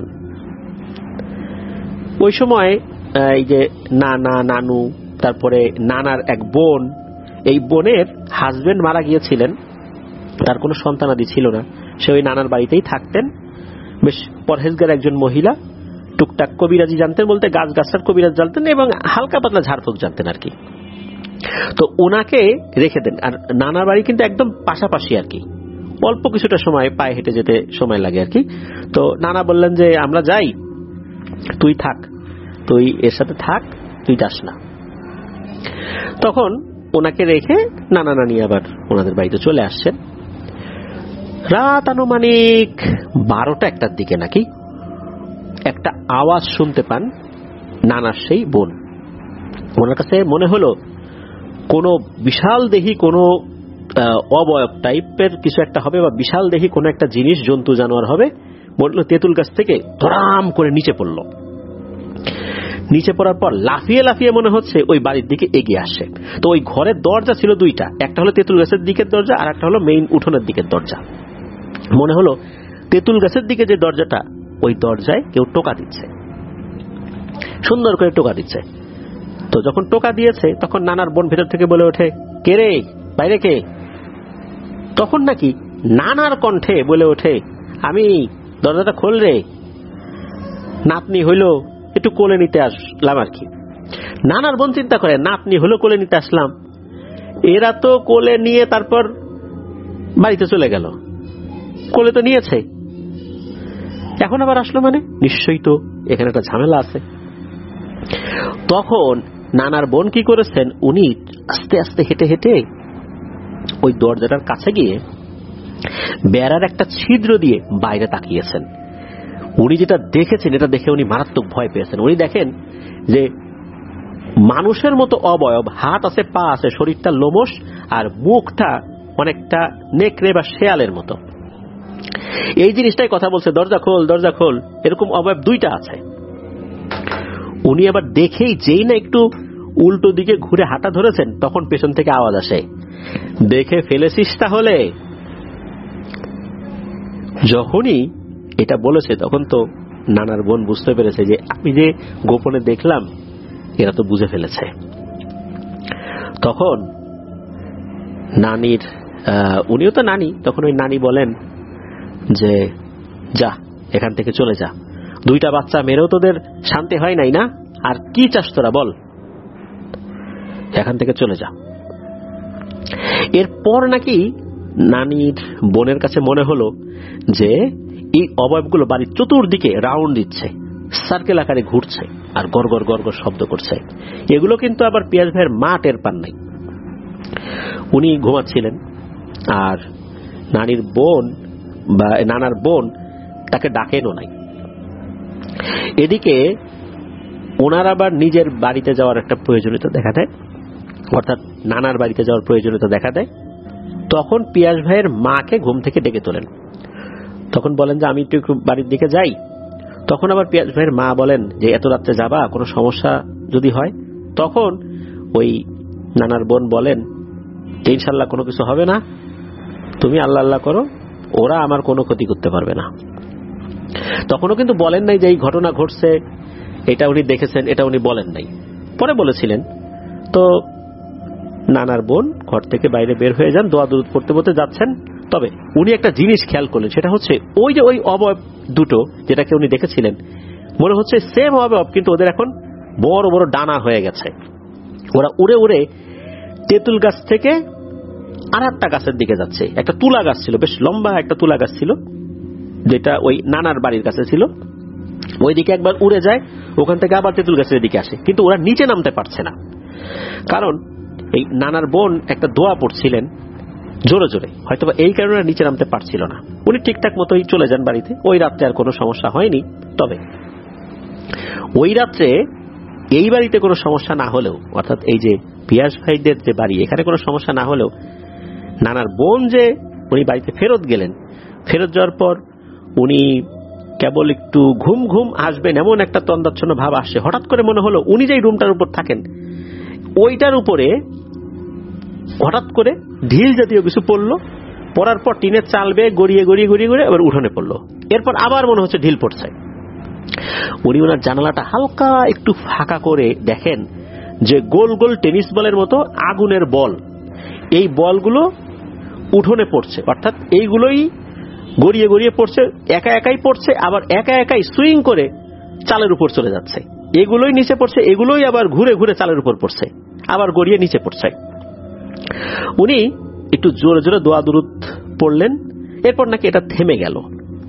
[SPEAKER 2] ওই সময় এই যে নানা নানু, তারপরে নানার এক বোন, এই বোনের হাজবেন্ড মারা গিয়েছিলেন, তার কোনো সন্তানাদি ছিল না, সে ওই নানার বাড়িতেই থাকতেন। বেশ পরহেজগার একজন মহিলা, টুকটাক কবিরাজি জানতেন, বলতে গাছ গাছার কবিরাজ জানতেন এবং হালকা পাতলা ঝাড়ফুঁক জানতেন আর কি। তো ওনাকে রেখে দেন। আর নানার বাড়ি কিন্তু একদম পাশাপাশি আর কি, অল্প কিছুটা সময় পায়ে হেঁটে যেতে সময় লাগে আর কি। তো নানা বললেন যে আমরা যাই, তুই থাক, তুই এর সাথে থাক, তুই যাস না। তখন ওনাকে রেখে নানা নানি আবার ওনাদের বাড়িতে চলে আসছেন। রাত আনুমানিক বারোটা একটার দিকে নাকি একটা আওয়াজ শুনতে পান নানার সেই বোন। ওনার কাছে মনে হলো কোনো বিশাল দেহি কোনো অবয়ব টাইপের কিছু একটা হবে, বা বিশাল দেহি কোনো একটা জিনিস, জন্তু জানোয়ার হবে। বললো তেঁতুল গাছ থেকে ধরাম করে নিচে পড়লো। নিচে পড়ার পর লাফিয়ে লাফিয়ে মনে হচ্ছে ওই বাড়ির দিকে এগিয়ে আসে। তো ওই ঘরের দরজা ছিল দুইটা, একটা হলো তেঁতুল গাছের দিকের দরজা, আর একটা হলো মেইন উঠোনের দিকের দরজা। মনে হলো তেঁতুল গাছের দিকে যে দরজাটা, ওই দরজায় কেউ টোকা দিচ্ছে, সুন্দর করে টোকা দিচ্ছে। তো যখন টোকা দিয়েছে তখন নানার বোন ভেতর থেকে বলে ওঠে, কে রে, বাইরে কে? তখন নাকি নানার কণ্ঠে বলে ওঠে, আমি, দরজাটা খোল রে, নাতনি হইলো একটু কোলে নিতে আসলাম আর কি। নানার বোন চিন্তা করে, নাতনি হলো কোলে নিতে আসলাম, এরা তো কোলে নিয়ে তারপর বাড়িতে চলে গেল, কোলে তো নিয়েছে, এখন আবার আসলো মানে নিশ্চয়ই তো এখানে একটা ঝামেলা আছে। তখন নানার বোন কি করেছেন, উনি আস্তে আস্তে হেঁটে হেঁটে ওই দরজাটার কাছে গিয়ে বেড়ার একটা ছিদ্র দিয়ে বাইরে তাকিয়েছেন। উনি যেটা দেখেছেন এটা দেখে উনি মারাত্মক ভয় পেয়েছেন। উনি দেখেন যে মানুষের মতো অবয়ব, হাত আছে, পা আছে, শরীরটা লোমশ, আর মুখটা অনেকটা নেকড়ে বা শেয়ালের মতো। এই জিনিসটাই কথা বলছে, দরজা খোল, দরজা খোল, এরকম অবয়ব দুইটা আছে। উনি আবার দেখেই যেই না একটু উল্টো দিকে ঘুরে হাঁটা ধরেছেন, তখন পেছন থেকে আওয়াজ আসে, দেখে ফেলেছিস তাহলে। যখনই এটা বলেছে তখন তো নানার বোন বুঝতে পেরেছে যে আমি যে গোপনে দেখলাম এরা তো বুঝে ফেলেছে। তখন নানির উনিও তো নানি, তখন ওই নানি বলেন যে যা এখান থেকে চলে যা, দুইটা বাচ্চা মেরেও তোদের শান্তি হয় নাই না, আর কি চাস তোরা বল, এখান থেকে চলে যা। এরপর নাকি নানির বোনের কাছে মনে হলো যে এই অবয়বগুলো বাড়ির চতুর্দিকে রাউন্ড দিচ্ছে, সার্কেল আকারে ঘুরছে আর গড়গড় গড়গড় শব্দ করছে। এগুলো কিন্তু আবার পিয়াস ভাইয়ের মা টের পান নাই, উনি ঘুমাচ্ছিলেন। আর নানির বোন বা নানার বোন তাকে ডাকেনও নাই। এদিকে ওনার আবার নিজের বাড়িতে যাওয়ার একটা প্রয়োজনীয়তা দেখা দেয়, অর্থাৎ নানার বাড়িতে যাওয়ার প্রয়োজনীয়তা দেখা দেয়। তখন পিয়াস ভাইয়ের মাকে ঘুম থেকে ডেকে তোলেন, তখন বলেন যে আমি একটু বাড়ির দিকে যাই। তখন আবার পিয়াস ভাইয়ের মা বলেন যে এত রাত্রে যাবা, কোনো সমস্যা যদি হয়। তখন ওই নানার বোন বলেন ইনশাল্লাহ কোনো কিছু হবে না, তুমি আল্লাহ আল্লাহ করো, ওরা আমার কোনো ক্ষতি করতে পারবে না। তখনও কিন্তু বলেন নাই যে এই ঘটনা ঘটছে, এটা উনি দেখেছেন, এটা উনি বলেন নাই, পরে বলেছিলেন। তো নানার বোন ঘর থেকে বাইরে বের হয়ে যান, দোয়া দুরুদ পড়তে পড়তে যাচ্ছেন। তবে উনি একটা জিনিস খেয়াল করলেন, সেটা হচ্ছে ওই যে ওই অবয়ব দুটো যেটাকে উনি দেখেছিলেন, মনে হচ্ছে সেম অবয়ব, কিন্তু ওদের এখন বড় বড় ডানা হয়ে গেছে। ওরা উড়ে উড়ে তেঁতুল গাছ থেকে আর একটা গাছের দিকে যাচ্ছে। একটা তুলা গাছ ছিল, বেশ লম্বা একটা তুলা গাছ ছিল, যেটা ওই নানার বাড়ির কাছে ছিল। ওই দিকে একবার উড়ে যায়, ওখান থেকে আবার তেঁতুল গাছের দিকে আসে, কিন্তু ওরা নিচে নামতে পারছে না। কারণ এই নানার বোন একটা দোয়া পড়ছিলেন জোরে জোরে, হয়তো এই কারণে নিচে নামতে পারছিল না। উনি ঠিকঠাক মতোই চলে যান বাড়িতে। ওই রাত্রে আর কোনো সমস্যা হয়নি। তবে ওই রাত্রে এই বাড়িতে কোনো সমস্যা না হলেও, অর্থাৎ এই যে পিয়াস ভাইদের যে বাড়ি, এখানে কোনো সমস্যা না হলেও নানার বোন যে উনি বাড়িতে ফেরত গেলেন, ফেরত যাওয়ার পর উনি কেবল একটু ঘুম ঘুম আসবেন এমন একটা তন্দাচ্ছন্ন ভাব আসে। হঠাৎ করে মনে হলো উনি যেই রুমটার উপর থাকেন ওইটার উপরে হঠাৎ করে ঢিল জাতীয় কিছু পড়লো, পড়ার পর টিনের চাল বেয়ে গড়িয়ে গড়িয়ে গড়িয়ে গড়িয়ে আবার উঠোনে পড়লো। এরপর আবার মনে হচ্ছে ঢিল পড়ছে। উনি ওনার জানালাটা হালকা একটু ফাঁকা করে দেখেন যে গোল গোল টেনিস বলের মতো আগুনের বল, এই বলগুলো উঠোনে পড়ছে, অর্থাৎ এইগুলোই গড়িয়ে গড়িয়ে পড়ছে, একা একাই পড়ছে, আবার একা একাই সুইং করে চালের উপর চলে যাচ্ছে। এগুলোই নিচে পড়ছে, এগুলোই আবার ঘুরে ঘুরে চালের উপর পড়ছে, আবার গড়িয়ে নিচে পড়ছে। উনি একটু জোরে জোরে দোয়া দুরুদ পড়লেন। এরপর নাকি এটা থেমে গেল।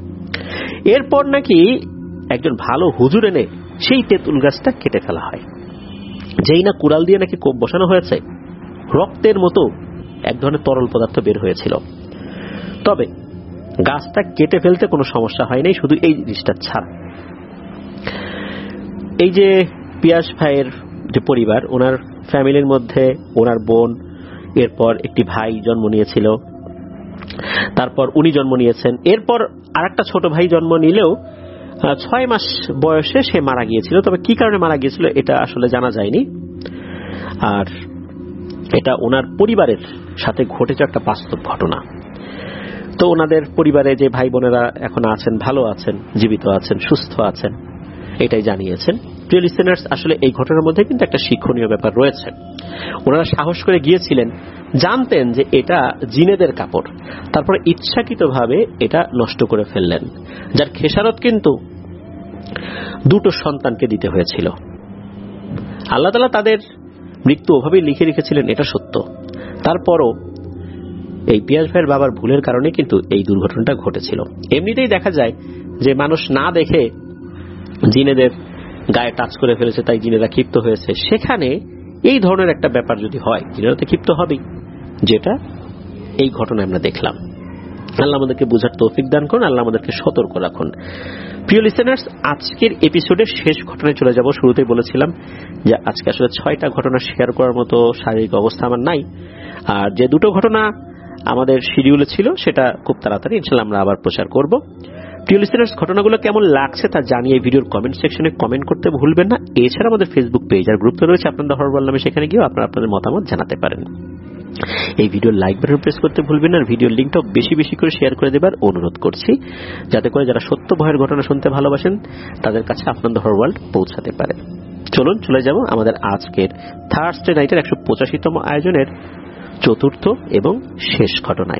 [SPEAKER 2] এরপর নাকি একজন ভালো হুজুর এনে সেই তেঁতুল গাছটা কেটে ফেলা হয়। যেই না কুড়াল দিয়ে নাকি কোপ বসানো হয়েছে, রক্তের মতো এক ধরনের তরল পদার্থ বের হয়েছিল। তবে গাছটা কেটে ফেলতে কোনো সমস্যা হয়নি, শুধু এই জিনিসটা ছাড়া। এই যে পিয়াস ভাইয়ের যে পরিবার, ওনার ফ্যামিলির মধ্যে ওনার বোন, এরপর একটি ভাই জন্ম নিয়েছিল, তারপর উনি জন্ম নিয়েছেন। এরপর আর একটা ছোট ভাই জন্ম নিলেও ছয় মাস বয়সে সে মারা গিয়েছিল। তবে কি কারণে মারা গিয়েছিল এটা আসলে জানা যায়নি। আর এটা ওনার পরিবারের সাথে ঘটেছে একটা বাস্তব ঘটনা। তো ওনাদের পরিবারে যে ভাই বোনেরা এখন আছেন, ভালো আছেন, জীবিত আছেন, সুস্থ আছেন, এটাই জানিয়েছেন। প্রিয় লিসেনার্স, আসলে এই ঘটনার মধ্যে কিন্তু একটা শিক্ষণীয় ব্যাপার রয়েছে। ওনারা সাহস করে গিয়েছিলেন, জানতেন যে এটা জিনেদের কাপড়, তারপরে ইচ্ছাকৃতভাবে এটা নষ্ট করে ফেললেন, যার খেসারত কিন্তু দুটো সন্তানকে দিতে হয়েছিল। আল্লাহ তাআলা তাদের মৃত্যু ওভাবেই লিখে রেখেছিলেন, এটা সত্য। তারপরও এই পিয়াস ভাইয়ের বাবার ভুলের কারণে কিন্তু এই দুর্ঘটনাটা ঘটেছিল। এমনিতেই দেখা যায় যে মানুষ না দেখে জিনেদের গায়ে টাচ করে ফেলেছে, তাই জিনেরা ক্ষিপ্ত হয়েছে। সেখানে এই ধরনের একটা ব্যাপার যদি হয়, জিনেরা তো ক্ষিপ্ত হবেই, যেটা এই ঘটনায় আমরা দেখলাম। আল্লাহ আমাদেরকে বুঝার তৌফিক দান করুন, আল্লাহ আমাদেরকে সতর্ক রাখুন। প্রিয় লিসেনার্স, আজকের এপিসোডের শেষ ঘটনায় চলে যাব। শুরুতেই বলেছিলাম যে আজকে আসলে ছয়টা ঘটনা শেয়ার করার মতো শারীরিক অবস্থা আমার নাই, আর যে দুটো ঘটনা আমাদের শিডিউলে ছিল সেটা খুব তাড়াতাড়ি ইনশাআল্লাহ আমরা আবার প্রচার করব। প্রিয় লিসেনার্স, ঘটনাগুলো কেমন লাগছে তা জানিয়ে ভিডিওর কমেন্ট সেকশনে কমেন্ট করতে ভুলবেন না। এছাড়া আমাদের ফেসবুক পেজ আর গ্রুপ রয়েছে আপনাদের হরবল নামে, সেখানে গিয়েও আপনারা আপনাদের মতামত জানাতে পারেন। এই ভিডিওর লাইক বাটন প্রেস করতে ভুলবেন না, আর ভিডিওর লিংকটাও বেশি বেশি করে শেয়ার করে দেবার অনুরোধ করছি, যাতে করে যারা সত্য ভয়ের ঘটনা শুনতে ভালোবাসেন তাদের কাছে আপনাদের হরওয়ার্ল্ড পৌঁছাতে পারে। চলুন চলে যাব আমাদের আজকের থার্সডে নাইটের একশো পঁচাশিতম আয়োজনের চতুর্থ এবং শেষ ঘটনায়।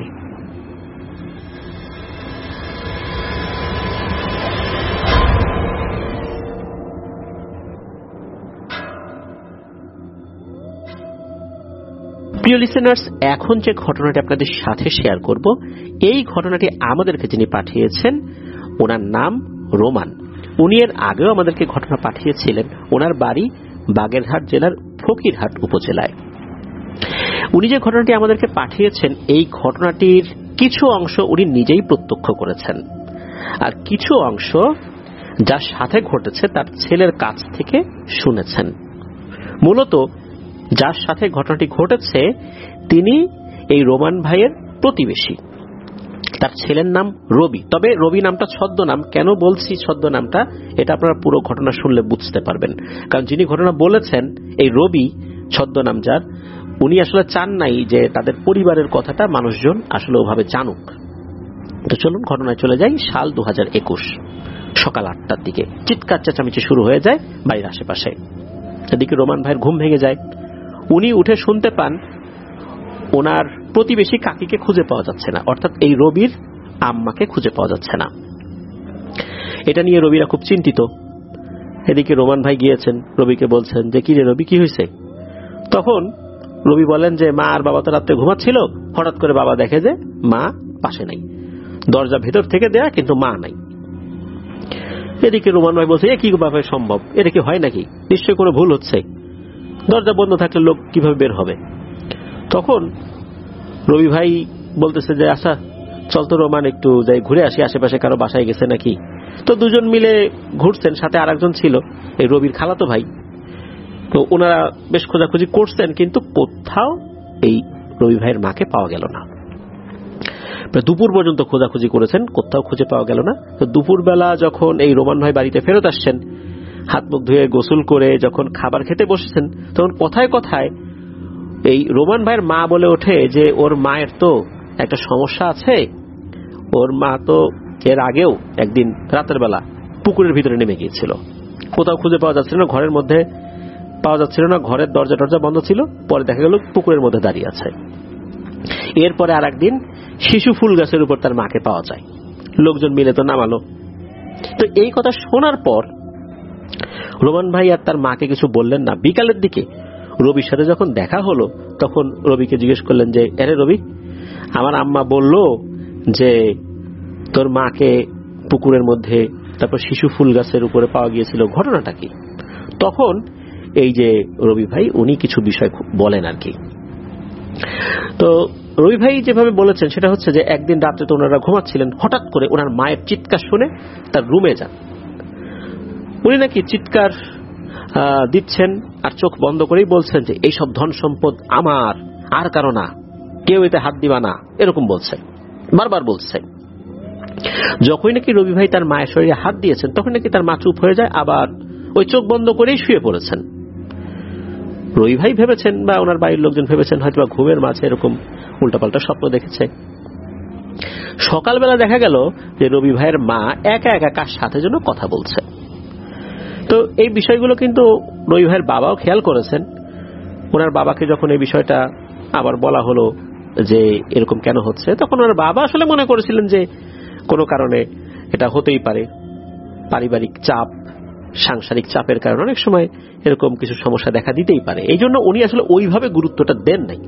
[SPEAKER 2] প্রিয় লিসেনার্স, এখন যে ঘটনাটি আপনাদের সাথে শেয়ার করব, এই ঘটনাটি আমাদেরকে যিনি পাঠিয়েছেন ওনার নাম রোমান। উনি এর আগেও আমাদেরকে ঘটনা পাঠিয়েছিলেন। ওনার বাড়ি বাগেরহাট জেলার ফকিরহাট উপজেলায়। উনি যে ঘটনাটি আমাদেরকে পাঠিয়েছেন, এই ঘটনাটির কিছু অংশ উনি নিজেই প্রত্যক্ষ করেছেন, আর কিছু অংশ যার সাথে ঘটেছে তার ছেলের কাছ থেকে শুনেছেন। মূলত যার সাথে ঘটনাটি ঘটেছে তিনি এই রোমান ভাইয়ের প্রতিবেশী। তার ছেলের নাম রবি। তবে রবি নামটা ছদ্মনাম। কেন বলছি ছদ্মনামটা, এটা আপনারা পুরো ঘটনা শুনলে বুঝতে পারবেন। কারণ যিনি ঘটনা বলেছেন, এই রবি ছদ্মনাম যার, উনি আসলে চান নাই যে তাদের পরিবারের কথাটা মানুষজন আসলে ওভাবে জানুক। তো চলুন ঘটনায় চলে যাই। সাল দু হাজার একুশ, সকাল আটটার দিকে চিৎকার চেঁচামেচি শুরু হয়ে যায় বাড়ির আশেপাশে। এদিকে রোমান ভাইয়ের ঘুম ভেঙে যায়। উনি উঠে শুনতে পান ওনার প্রতিবেশী কাকিকে খুঁজে পাওয়া যাচ্ছে না, অর্থাৎ এই রবির আম্মাকে খুঁজে পাওয়া যাচ্ছে না। এটা নিয়ে রবিরা খুব চিন্তিত। এদিকে রোমান ভাই গিয়েছেন, রবিকে বলছেন যে কি রে রবি, কি হয়েছে? তখন রবি বলেন যে মা আর বাবা তো রাত্রে ঘুমাচ্ছিল, হঠাৎ করে বাবা দেখে যে মা পাশে নাই, দরজা ভেতর থেকে দেয়া কিন্তু মা নাই। এদিকে রোমান ভাই বলছে এ কি ভাবে সম্ভব, এটা কি হয় নাকি, নিশ্চয়ই কোনো ভুল হচ্ছে, দরজা বন্ধ থাকলে লোক কিভাবে বের হবে? তখন রবি ভাই বলতেছে যে আচ্ছা চল তো রোমান একটু যাই ঘুরে আসি, আশেপাশে কারো বাসায় গেছে নাকি। তো দুজন মিলে ঘুরছেন, সাথে আরেকজন ছিল এই রবির খালাতো ভাই। তো ওনারা বেশ খোঁজাখুঁজি করছেন, কিন্তু কোথাও এই রবি ভাইয়ের মাকে পাওয়া গেল না। দুপুর পর্যন্ত খোঁজাখুঁজি করেছেন, কোথাও খুঁজে পাওয়া গেল না। তো দুপুরবেলা যখন এই রোমান ভাই বাড়িতে ফেরত আসছেন, হাত মুখ ধুয়ে গোসল করে যখন খাবার খেতে বসেছেন, তখন কথায় কথায় এই রোমান ভাইয়ের মা বলে ওঠে যে ওর মায়ের তো একটা সমস্যা আছে। ওর মা তো এর আগেও একদিন রাতের বেলা পুকুরের ভিতরে নেমে গিয়েছিল, কোথাও খুঁজে পাওয়া যাচ্ছিল না, ঘরের মধ্যে পাওয়া যাচ্ছিল না, ঘরের দরজা টরজা বন্ধ ছিল। পরে দেখা গেল পুকুরের মধ্যে দাঁড়িয়ে আছে। এরপরে আর একদিন শিশু ফুল গাছের উপর তার মাকে পাওয়া যায়। লোকজন মিলে তো নামালো। তো এই কথা শোনার পর রোমান ভাই আর তার মাকে কিছু বললেন না। বিকালের দিকে রবির সাথে যখন দেখা হলো, তখন রবিকে জিজ্ঞেস করলেন যে আরে রবি, আমার আম্মা বলল যে তোর মাকে পুকুরের মধ্যে, তারপর শিশু ফুল গাছের উপরে পাওয়া গিয়েছিল, ঘটনাটা কি? তখন এই যে রবি ভাই উনি কিছু বিষয় বলেন আর কি। তো রবি ভাই যেভাবে বলেছেন সেটা হচ্ছে যে একদিন রাত্রে তো ওনারা ঘুমাচ্ছিলেন, হঠাৎ করে ওনার মায়ের চিৎকার শুনে তার রুমে যান। উনি নাকি চিৎকার দিচ্ছেন আর চোখ বন্ধ করেই বলছেন যে এইসব ধন সম্পদ আমার, আর কারো না, কেউ এতে হাত দিবা না, এরকম বলছেন, বারবার বলছেন। যখনই নাকি রবি ভাই তার মায়ের শরীরে হাত দিয়েছেন, তখন নাকি তার মা চুপ হয়ে যায়, আবার ওই চোখ বন্ধ করেই শুয়ে পড়েছেন। রবি ভাই ভেবেছেন বা ওনার বাড়ির লোকজন ভেবেছেন হয়তো ঘুমের মাঝে এরকম উল্টাপাল্টা স্বপ্ন দেখেছে। সকালবেলা দেখা গেল যে রবি ভাইয়ের মা একা একা কার সাথে যেন কথা বলছে। তো এই বিষয়গুলো কিন্তু রবি ভাইয়ের বাবাও খেয়াল করেছেন। ওনার বাবাকে যখন এই বিষয়টা আবার বলা হলো যে এরকম কেন হচ্ছে, তখন ওনার বাবা আসলে মনে করেছিলেন যে কোনো কারণে এটা হতেই পারে, পারিবারিক চাপ, সাংসারিক চাপের কারণে অনেক সময় এরকম কিছু সমস্যা দেখা দিতেই পারে। এই জন্য উনি আসলে ওইভাবে গুরুত্বটা দেন নাই।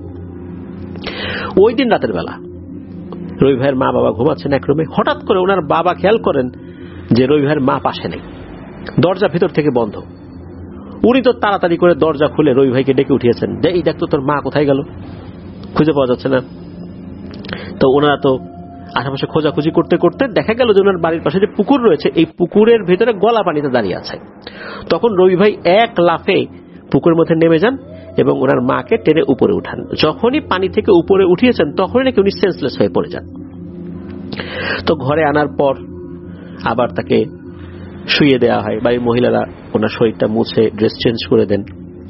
[SPEAKER 2] ওই দিন রাতের বেলা রবি ভাইয়ের মা বাবা ঘুমাচ্ছেন এক রুমে, হঠাৎ করে ওনার বাবা খেয়াল করেন যে রবি ভাইয়ের মা পাশে নেই, দরজা ভিতর থেকে বন্ধ। উনি তো তাড়াতাড়ি করে দরজা খুলে রবি ভাইকে ডেকে উঠিয়েছেন যে এই দেখতো তোর মা কোথায় গেল, খুঁজে পাওয়া যাচ্ছে না। তো ওনারা তো আশেপাশে খোঁজাখুঁজি করতে করতে দেখা গেল যে ওনার বাড়ির পাশে যে পুকুর রয়েছে এই পুকুরের ভেতরে গলা পানিতে দাঁড়িয়ে আছে। তখন রবি ভাই এক লাফে পুকুরের মধ্যে নেমে যান এবং ওনার মাকে টেনে উপরে উঠান। যখনই পানি থেকে উপরে উঠিয়েছেন তখনই নাকি উনি সেন্সলেস হয়ে পড়ে যান। তো ঘরে আনার পর আবার তাকে শুইয়ে দেওয়া হয়, বাড়ির মহিলারা ওনার শরীরটা মুছে ড্রেস চেঞ্জ করে দেন।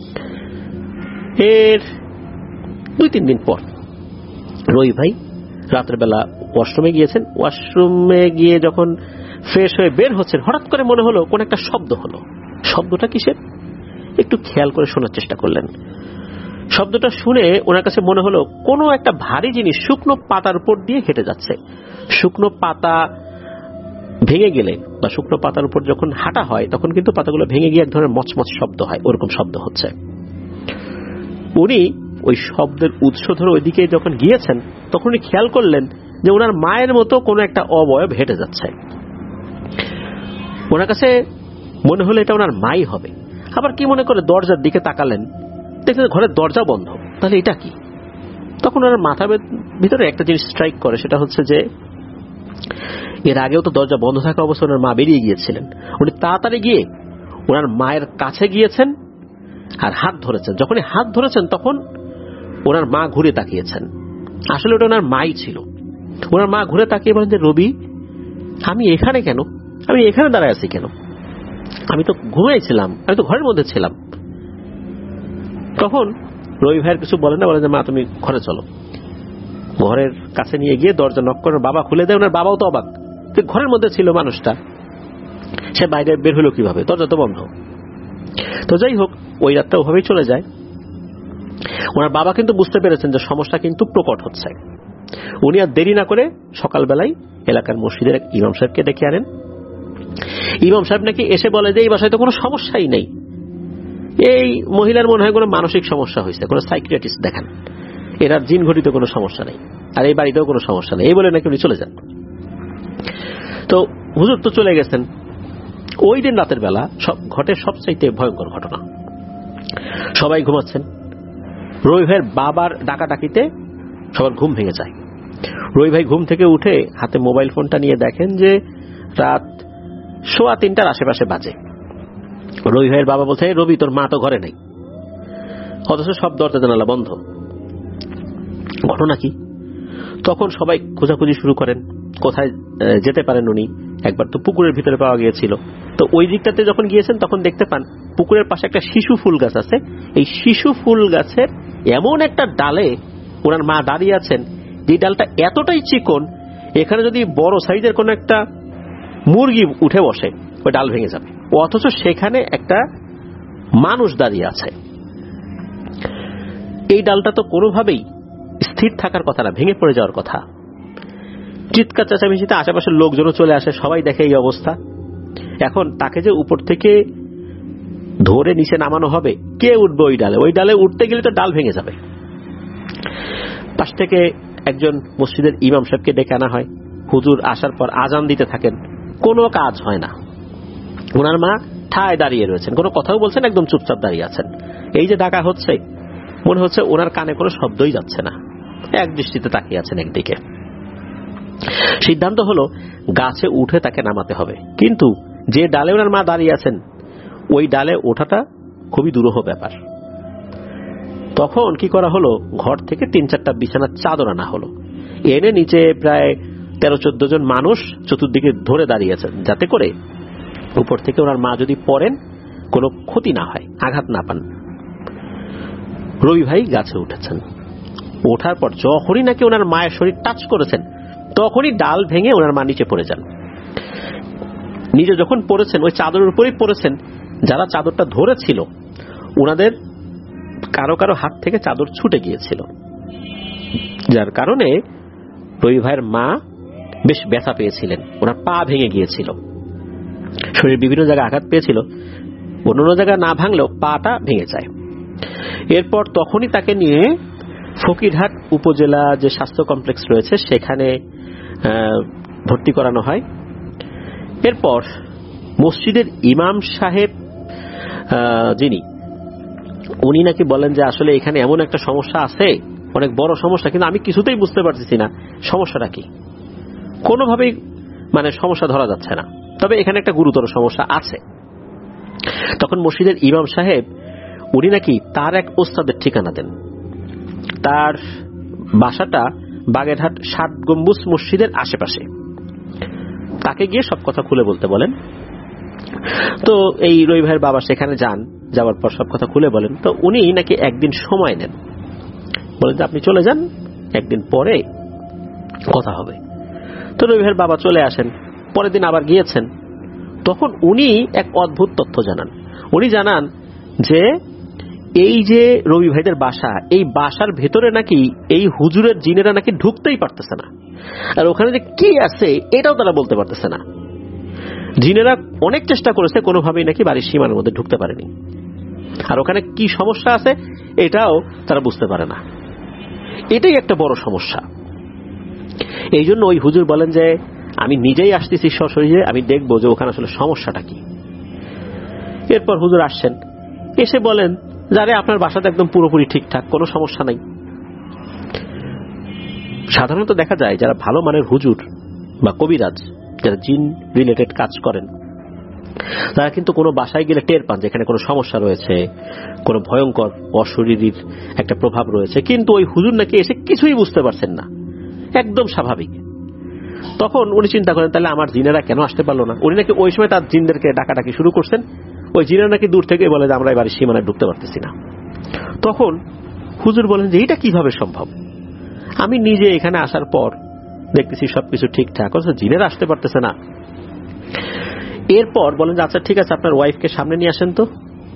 [SPEAKER 2] এর দুই তিন দিন পর রবি ভাই রাতের বেলা ওয়াশরুমে গিয়েছেন। ওয়াশরুমে গিয়ে যখন ফ্রেশ হয়ে বের হচ্ছেন হঠাৎ করে মনে হলো কোন একটা শব্দ হলো। শব্দটা কিসের একটু খেয়াল করে শোনার চেষ্টা করলেন। শব্দটা শুনে ওনার কাছে মনে হলো কোনো একটা ভারী জিনিস শুকনো পাতার উপর দিয়ে হেঁটে যাচ্ছে। শুকনো পাতা ভেঙে গেলে বা শুকনো পাতার উপর যখন হাঁটা হয় তখন কিন্তু পাতাগুলো ভেঙে গিয়ে এক ধরনের মচমচ শব্দ হয়, ওরকম শব্দ হচ্ছে। উনি ওই শব্দের উৎস ধরে ওইদিকে যখন গিয়েছেন তখন উনি খেয়াল করলেন যে ওনার মায়ের মতো কোনো একটা অবয়ব হেঁটে যাচ্ছে। ওনার কাছে মনে হলো এটা ওনার মাই হবে। আবার কি মনে করে দরজার দিকে তাকালেন, দেখলেন ঘরের দরজা বন্ধ। তাহলে এটা কি? তখন ওনার মাথার ভিতরে একটা জিনিস স্ট্রাইক করে, সেটা হচ্ছে যে এর আগেও তো দরজা বন্ধ থাকা অবস্থায় ওনার মা বেরিয়ে গিয়েছিলেন। উনি তাড়াতাড়ি গিয়ে ওনার মায়ের কাছে গিয়েছেন আর হাত ধরেছেন। যখনই হাত ধরেছেন তখন ওনার মা ঘুরে তাকিয়েছেন। আসলে ওটা ওনার মাই ছিল। ওনার মা ঘুরে তাকিয়ে বলেন যে রবি, আমি এখানে কেন? আমি এখানে দাঁড়ায় আছি কেন? আমি তো ঘুমাইছিলাম, আমি তো ঘরের মধ্যে ছিলাম। তখন রবি ভাইয়ের কিছু বলেন না, বলেন যে মা তুমি ঘরে চলো। ঘরের কাছে নিয়ে গিয়ে দরজা নক করে বাবা খুলে দেয়। ওনার বাবাও তো অবাক, ঘরের মধ্যে ছিল মানুষটা, সে বাইরে বের হলো কিভাবে? দরজা তো বন্ধ। তো যাই হোক, ওই রাতটা ওভাবেই চলে যায়। ওনার বাবা কিন্তু বুঝতে পেরেছেন যে সমস্যা কিন্তু প্রকট হচ্ছে। উনি আর দেরি না করে সকালবেলায় এলাকার মসজিদের এক ইমাম সাহেবকে ডেকে আনেন। ইমাম সাহেব নাকি এসে বলে যে এই বাসায় তো কোনো সমস্যাই নেই, এই মহিলার মনে হয় কোনো মানসিক সমস্যা হয়েছে, কোনো সাইকিয়াট্রিস্ট দেখান, এর আর জিন ঘটিত কোনো সমস্যা নেই, আর এই বাড়িতেও কোনো সমস্যা নেই, এই বলে নাকি উনি চলে যান। তো হুজুর তো চলে গেছেন। ওই দিন রাতের বেলা সব ঘটে সবচাইতে ভয়ঙ্কর ঘটনা। সবাই ঘুমাচ্ছেন। রবি ভাইয়ের বাবার ডাকাডাকিতে সবার ঘুম ভেঙে যায়। রবি ভাই ঘুম থেকে উঠে হাতে মোবাইল ফোনটা নিয়ে দেখেন যে রাত সোয়া তিনটার আশেপাশে বাজে। রবি ভাইয়ের বাবা বলছে, রবি তোর মা তো ঘরে নেই, অথচ সব দরজা জানালা বন্ধ, ঘটনা কি? তখন সবাই খোঁজাখুঁজি শুরু করেন, কোথায় যেতে পারেন উনি। একবার তো পুকুরের ভিতরে পাওয়া গিয়েছিল। তো ওই দিকটাতে যখন গিয়েছেন তখন দেখতে পান পুকুরের পাশে একটা শিশু ফুল গাছ আছে। এই শিশু ফুল গাছের এমন একটা ডালে ওনার মা দাঁড়িয়ে আছেন, যে ডালটা এতটাই চিকন এখানে যদি বড় সাইজের কোন একটা মুরগি উঠে বসে ওই ডাল ভেঙে যাবে, অথচ সেখানে একটা মানুষ দাঁড়িয়ে আছে। এই ডালটা তো কোনোভাবেই স্থির থাকার কথা না, ভেঙে পড়ে যাওয়ার কথা। চিৎকার চেঁচামেচিতে আশেপাশের লোকজনও চলে আসে, সবাই দেখে এই অবস্থা। এখন তাকে যে উপর থেকে ধরে নিচে নামানো হবে, কে উঠবে ওই ডালে? ওই ডালে উঠতে গেলে তো ডাল ভেঙে যাবে। পাশ থেকে একজন মসজিদের ইমাম সাহেবকে ডেকে আনা হয়। হুজুর আসার পর আজান দিতে থাকেন, কোনো কাজ হয় না। ওনার মা ঠায় দাঁড়িয়ে রয়েছেন, কোনো কথাও বলছেন, একদম চুপচাপ দাঁড়িয়ে আছেন। এই যে ডাকা হচ্ছে, মনে হচ্ছে ওনার কানে কোনো শব্দই যাচ্ছে না, এক দৃষ্টিতে তাকিয়ে আছেন একদিকে। সিদ্ধান্ত হলো গাছে উঠে তাকে নামাতে হবে, কিন্তু যে ডালে ওনার মা দাঁড়িয়ে আছেন ওই ডালে ওঠাটা খুবই দুরূহ ব্যাপার। তখন কি করা হলো, ঘর থেকে তিন চারটা বিছানার চাদর আনা হলো। এনে নিচে প্রায় তেরো চোদ্দ জন মানুষ চতুর্দিকে ধরে দাঁড়িয়ে আছেন, যাতে করে উপর থেকে ওনার মা যদি পড়েন কোনো ক্ষতি না হয়, আঘাত না পান। রবি ভাই গাছে উঠেছেন। ওঠার পর যখনই নাকি ওনার মায়ের শরীর টাচ করেছেন তখনই ডাল ভেঙে ওনার মা নিচে পড়ে যান। নিচে যখন পড়েছেন ওই চাদরের উপরেই পড়েছেন। যারা চাদরটা ধরেছিল ওনাদের কারো কারো হাত থেকে চাদর ছুটে গিয়েছিল, যার কারণে রবি ভাইয়ের মা বেশ ব্যথা পেয়েছিলেন। ওনার পা ভেঙে গিয়েছিল, শরীর বিভিন্ন জায়গায় আঘাত পেয়েছিল, অন্য জায়গায় না ভাঙলেও পাটা ভেঙে যায়। এরপর তখনই তাকে নিয়ে ফকিরহাট উপজেলা যে স্বাস্থ্য কমপ্লেক্স রয়েছে সেখানে ভর্তি করানো হয়। এরপর মসজিদের ইমাম সাহেব যিনি, উনি নাকি বলেন যে আসলে এখানে এমন একটা সমস্যা আছে, অনেক বড় সমস্যা, কিন্তু আমি কিছুতেই বুঝতে পারতেছি না সমস্যাটা কি। কোনোভাবেই মানে সমস্যা ধরা যাচ্ছে না, তবে এখানে একটা গুরুতর সমস্যা আছে। তখন মসজিদের ইমাম সাহেব উনি নাকি তার এক ওস্তাদের ঠিকানা দেন। তার বাসাটা বাগেরহাট ষাট গম্বুজ মসজিদের আশেপাশে। তাকে গিয়ে সব কথা খুলে বলতে বলেন। তো এই রবি ভাইয়ের বাবা সেখানে যান, যাওয়ার পর সব কথা খুলে বলেন। তো উনি নাকি একদিন সময় নেন, বলেন যে আপনি চলে যান, একদিন পরে কথা হবে। তো রবি ভাইয়ের বাবা চলে আসেন, পরের দিন আবার গিয়েছেন। তখন উনি এক অদ্ভুত তথ্য জানান। উনি জানান যে এই যে রবি ভাইদের বাসা, এই বাসার ভেতরে নাকি এই হুজুরের জিনেরা নাকি ঢুকতেই পারতেছে না, আর ওখানে যে কি আছে এটাও তারা বলতে পারতেছে না। জিনেরা অনেক চেষ্টা করেছে, কোনোভাবেই নাকি বাড়ির সীমানার মধ্যে ঢুকতে পারেনি। আর ওখানে কি সমস্যা আছে এটাও তারা বুঝতে পারে না। এটাই একটা বড় সমস্যা। এই জন্য ওই হুজুর বলেন যে আমি নিজেই আসতেছি সশরীরে, আমি দেখবো যে ওখানে আসলে সমস্যাটা কি। এরপর হুজুর আসছেন, এসে বলেন যারে আপনার বাসাটা একদম পুরোপুরি ঠিকঠাক, কোনো সমস্যা নাই। সাধারণত দেখা যায় যারা ভালো মানের হুজুর বা কবিরাজ, যারা জিন রিলেটেড কাজ করেন, তারা কিন্তু কোনো বাসায় গেলে টের পান যেখানে কোনো সমস্যা রয়েছে, কোনো ভয়ঙ্কর অশরীরীর একটা প্রভাব রয়েছে। কিন্তু ওই হুজুর নাকি এসে কিছুই বুঝতে পারছেন না, একদম স্বাভাবিক। তখন উনি চিন্তা করেন তাহলে আমার জিনেরা কেন আসতে পারলো না। উনি নাকি ওই সময় তার জিনদেরকে ডাকাডাকি শুরু করছেন। ওই জিনেরা নাকি দূর থেকে বলে যে আমরা এবারে সীমানায় ঢুকতে পারতেছি না। তখন হুজুর বলেন যে এটা কিভাবে সম্ভব, আমি নিজে এখানে আসার পর দেখতেছি সবকিছু ঠিকঠাক, অথচ জিনেরা আসতে পারতেছে না। এরপর বলেন যে আচ্ছা ঠিক আছে, আপনার ওয়াইফকে সামনে নিয়ে আসেন। তো